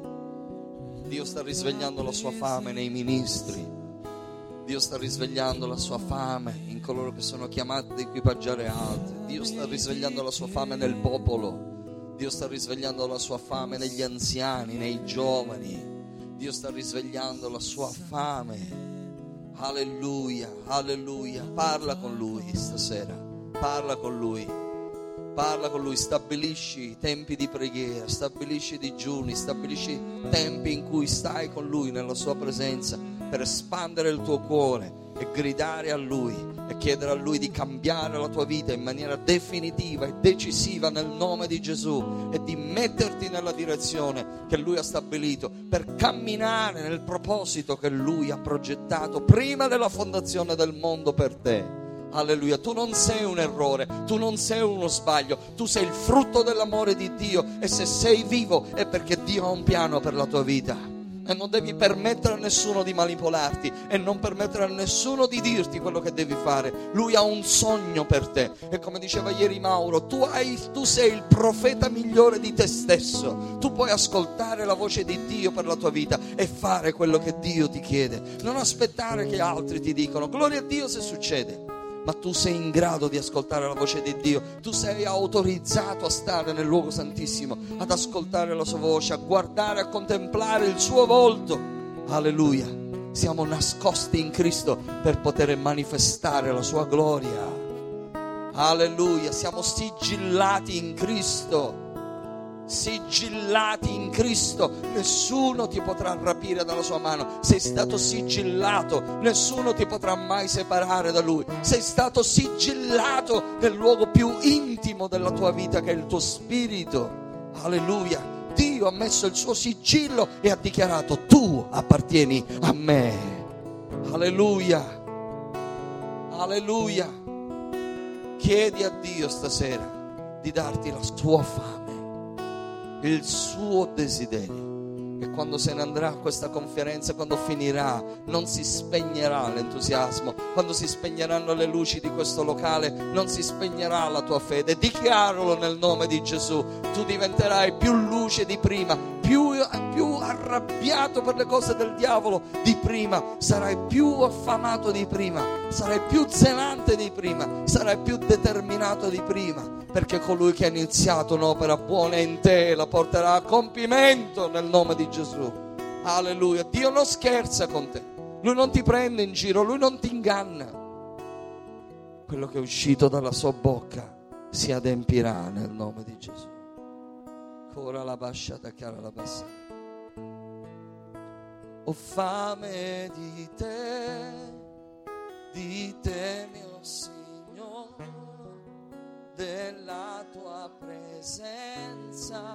Gesù. Dio sta risvegliando la sua fame nei ministri, Dio sta risvegliando la sua fame in coloro che sono chiamati ad equipaggiare altri, Dio sta risvegliando la sua fame nel popolo, Dio sta risvegliando la sua fame negli anziani, nei giovani, Dio sta risvegliando la sua fame. Alleluia, alleluia. Parla con Lui stasera, parla con Lui, parla con Lui, stabilisci tempi di preghiera, stabilisci digiuni, stabilisci tempi in cui stai con Lui nella sua presenza per espandere il tuo cuore e gridare a Lui e chiedere a Lui di cambiare la tua vita in maniera definitiva e decisiva nel nome di Gesù e di metterti nella direzione che Lui ha stabilito per camminare nel proposito che Lui ha progettato prima della fondazione del mondo per te. Alleluia, tu non sei un errore, tu non sei uno sbaglio, tu sei il frutto dell'amore di Dio e se sei vivo è perché Dio ha un piano per la tua vita. E non devi permettere a nessuno di manipolarti e non permettere a nessuno di dirti quello che devi fare. Lui ha un sogno per te e come diceva ieri Mauro, tu, hai, tu sei il profeta migliore di te stesso. Tu puoi ascoltare la voce di Dio per la tua vita e fare quello che Dio ti chiede. Non aspettare che altri ti dicano gloria a Dio se succede, ma tu sei in grado di ascoltare la voce di Dio. Tu sei autorizzato a stare nel luogo santissimo, ad ascoltare la sua voce, a guardare, a contemplare il suo volto. Alleluia, siamo nascosti in Cristo per poter manifestare la sua gloria. Alleluia, siamo sigillati in Cristo, sigillati in Cristo, nessuno ti potrà rapire dalla sua mano. Sei stato sigillato, nessuno ti potrà mai separare da Lui. Sei stato sigillato nel luogo più intimo della tua vita che è il tuo spirito. Alleluia, Dio ha messo il suo sigillo e ha dichiarato tu appartieni a me. Alleluia, alleluia. Chiedi a Dio stasera di darti la sua fame, il suo desiderio, e quando se ne andrà a questa conferenza, quando finirà, non si spegnerà l'entusiasmo, quando si spegneranno le luci di questo locale non si spegnerà la tua fede. Dichiaralo nel nome di Gesù, tu diventerai più luce di prima, più, più arrabbiato per le cose del diavolo di prima, sarai più affamato di prima, sarai più zelante di prima, sarai più determinato di prima, perché colui che ha iniziato un'opera buona in te la porterà a compimento nel nome di Gesù. Alleluia. Dio non scherza con te, Lui non ti prende in giro, Lui non ti inganna. Quello che è uscito dalla sua bocca si adempirà nel nome di Gesù. Ora la bascia da cara la bassa. Ho fame di te, di te mio Signore, della tua presenza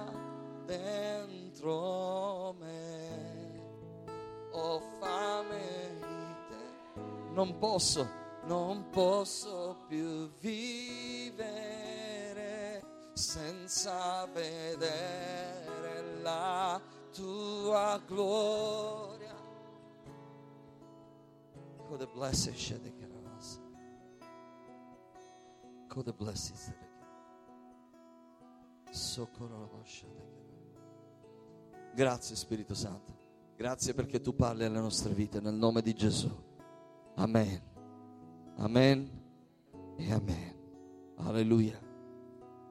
dentro me. Ho fame di te, non posso, non posso più vivere senza vedere la tua gloria. God bless you. God bless you. Grazie Spirito Santo, grazie perché tu parli alle nostre vite nel nome di Gesù. Amen, amen e amen. Alleluia.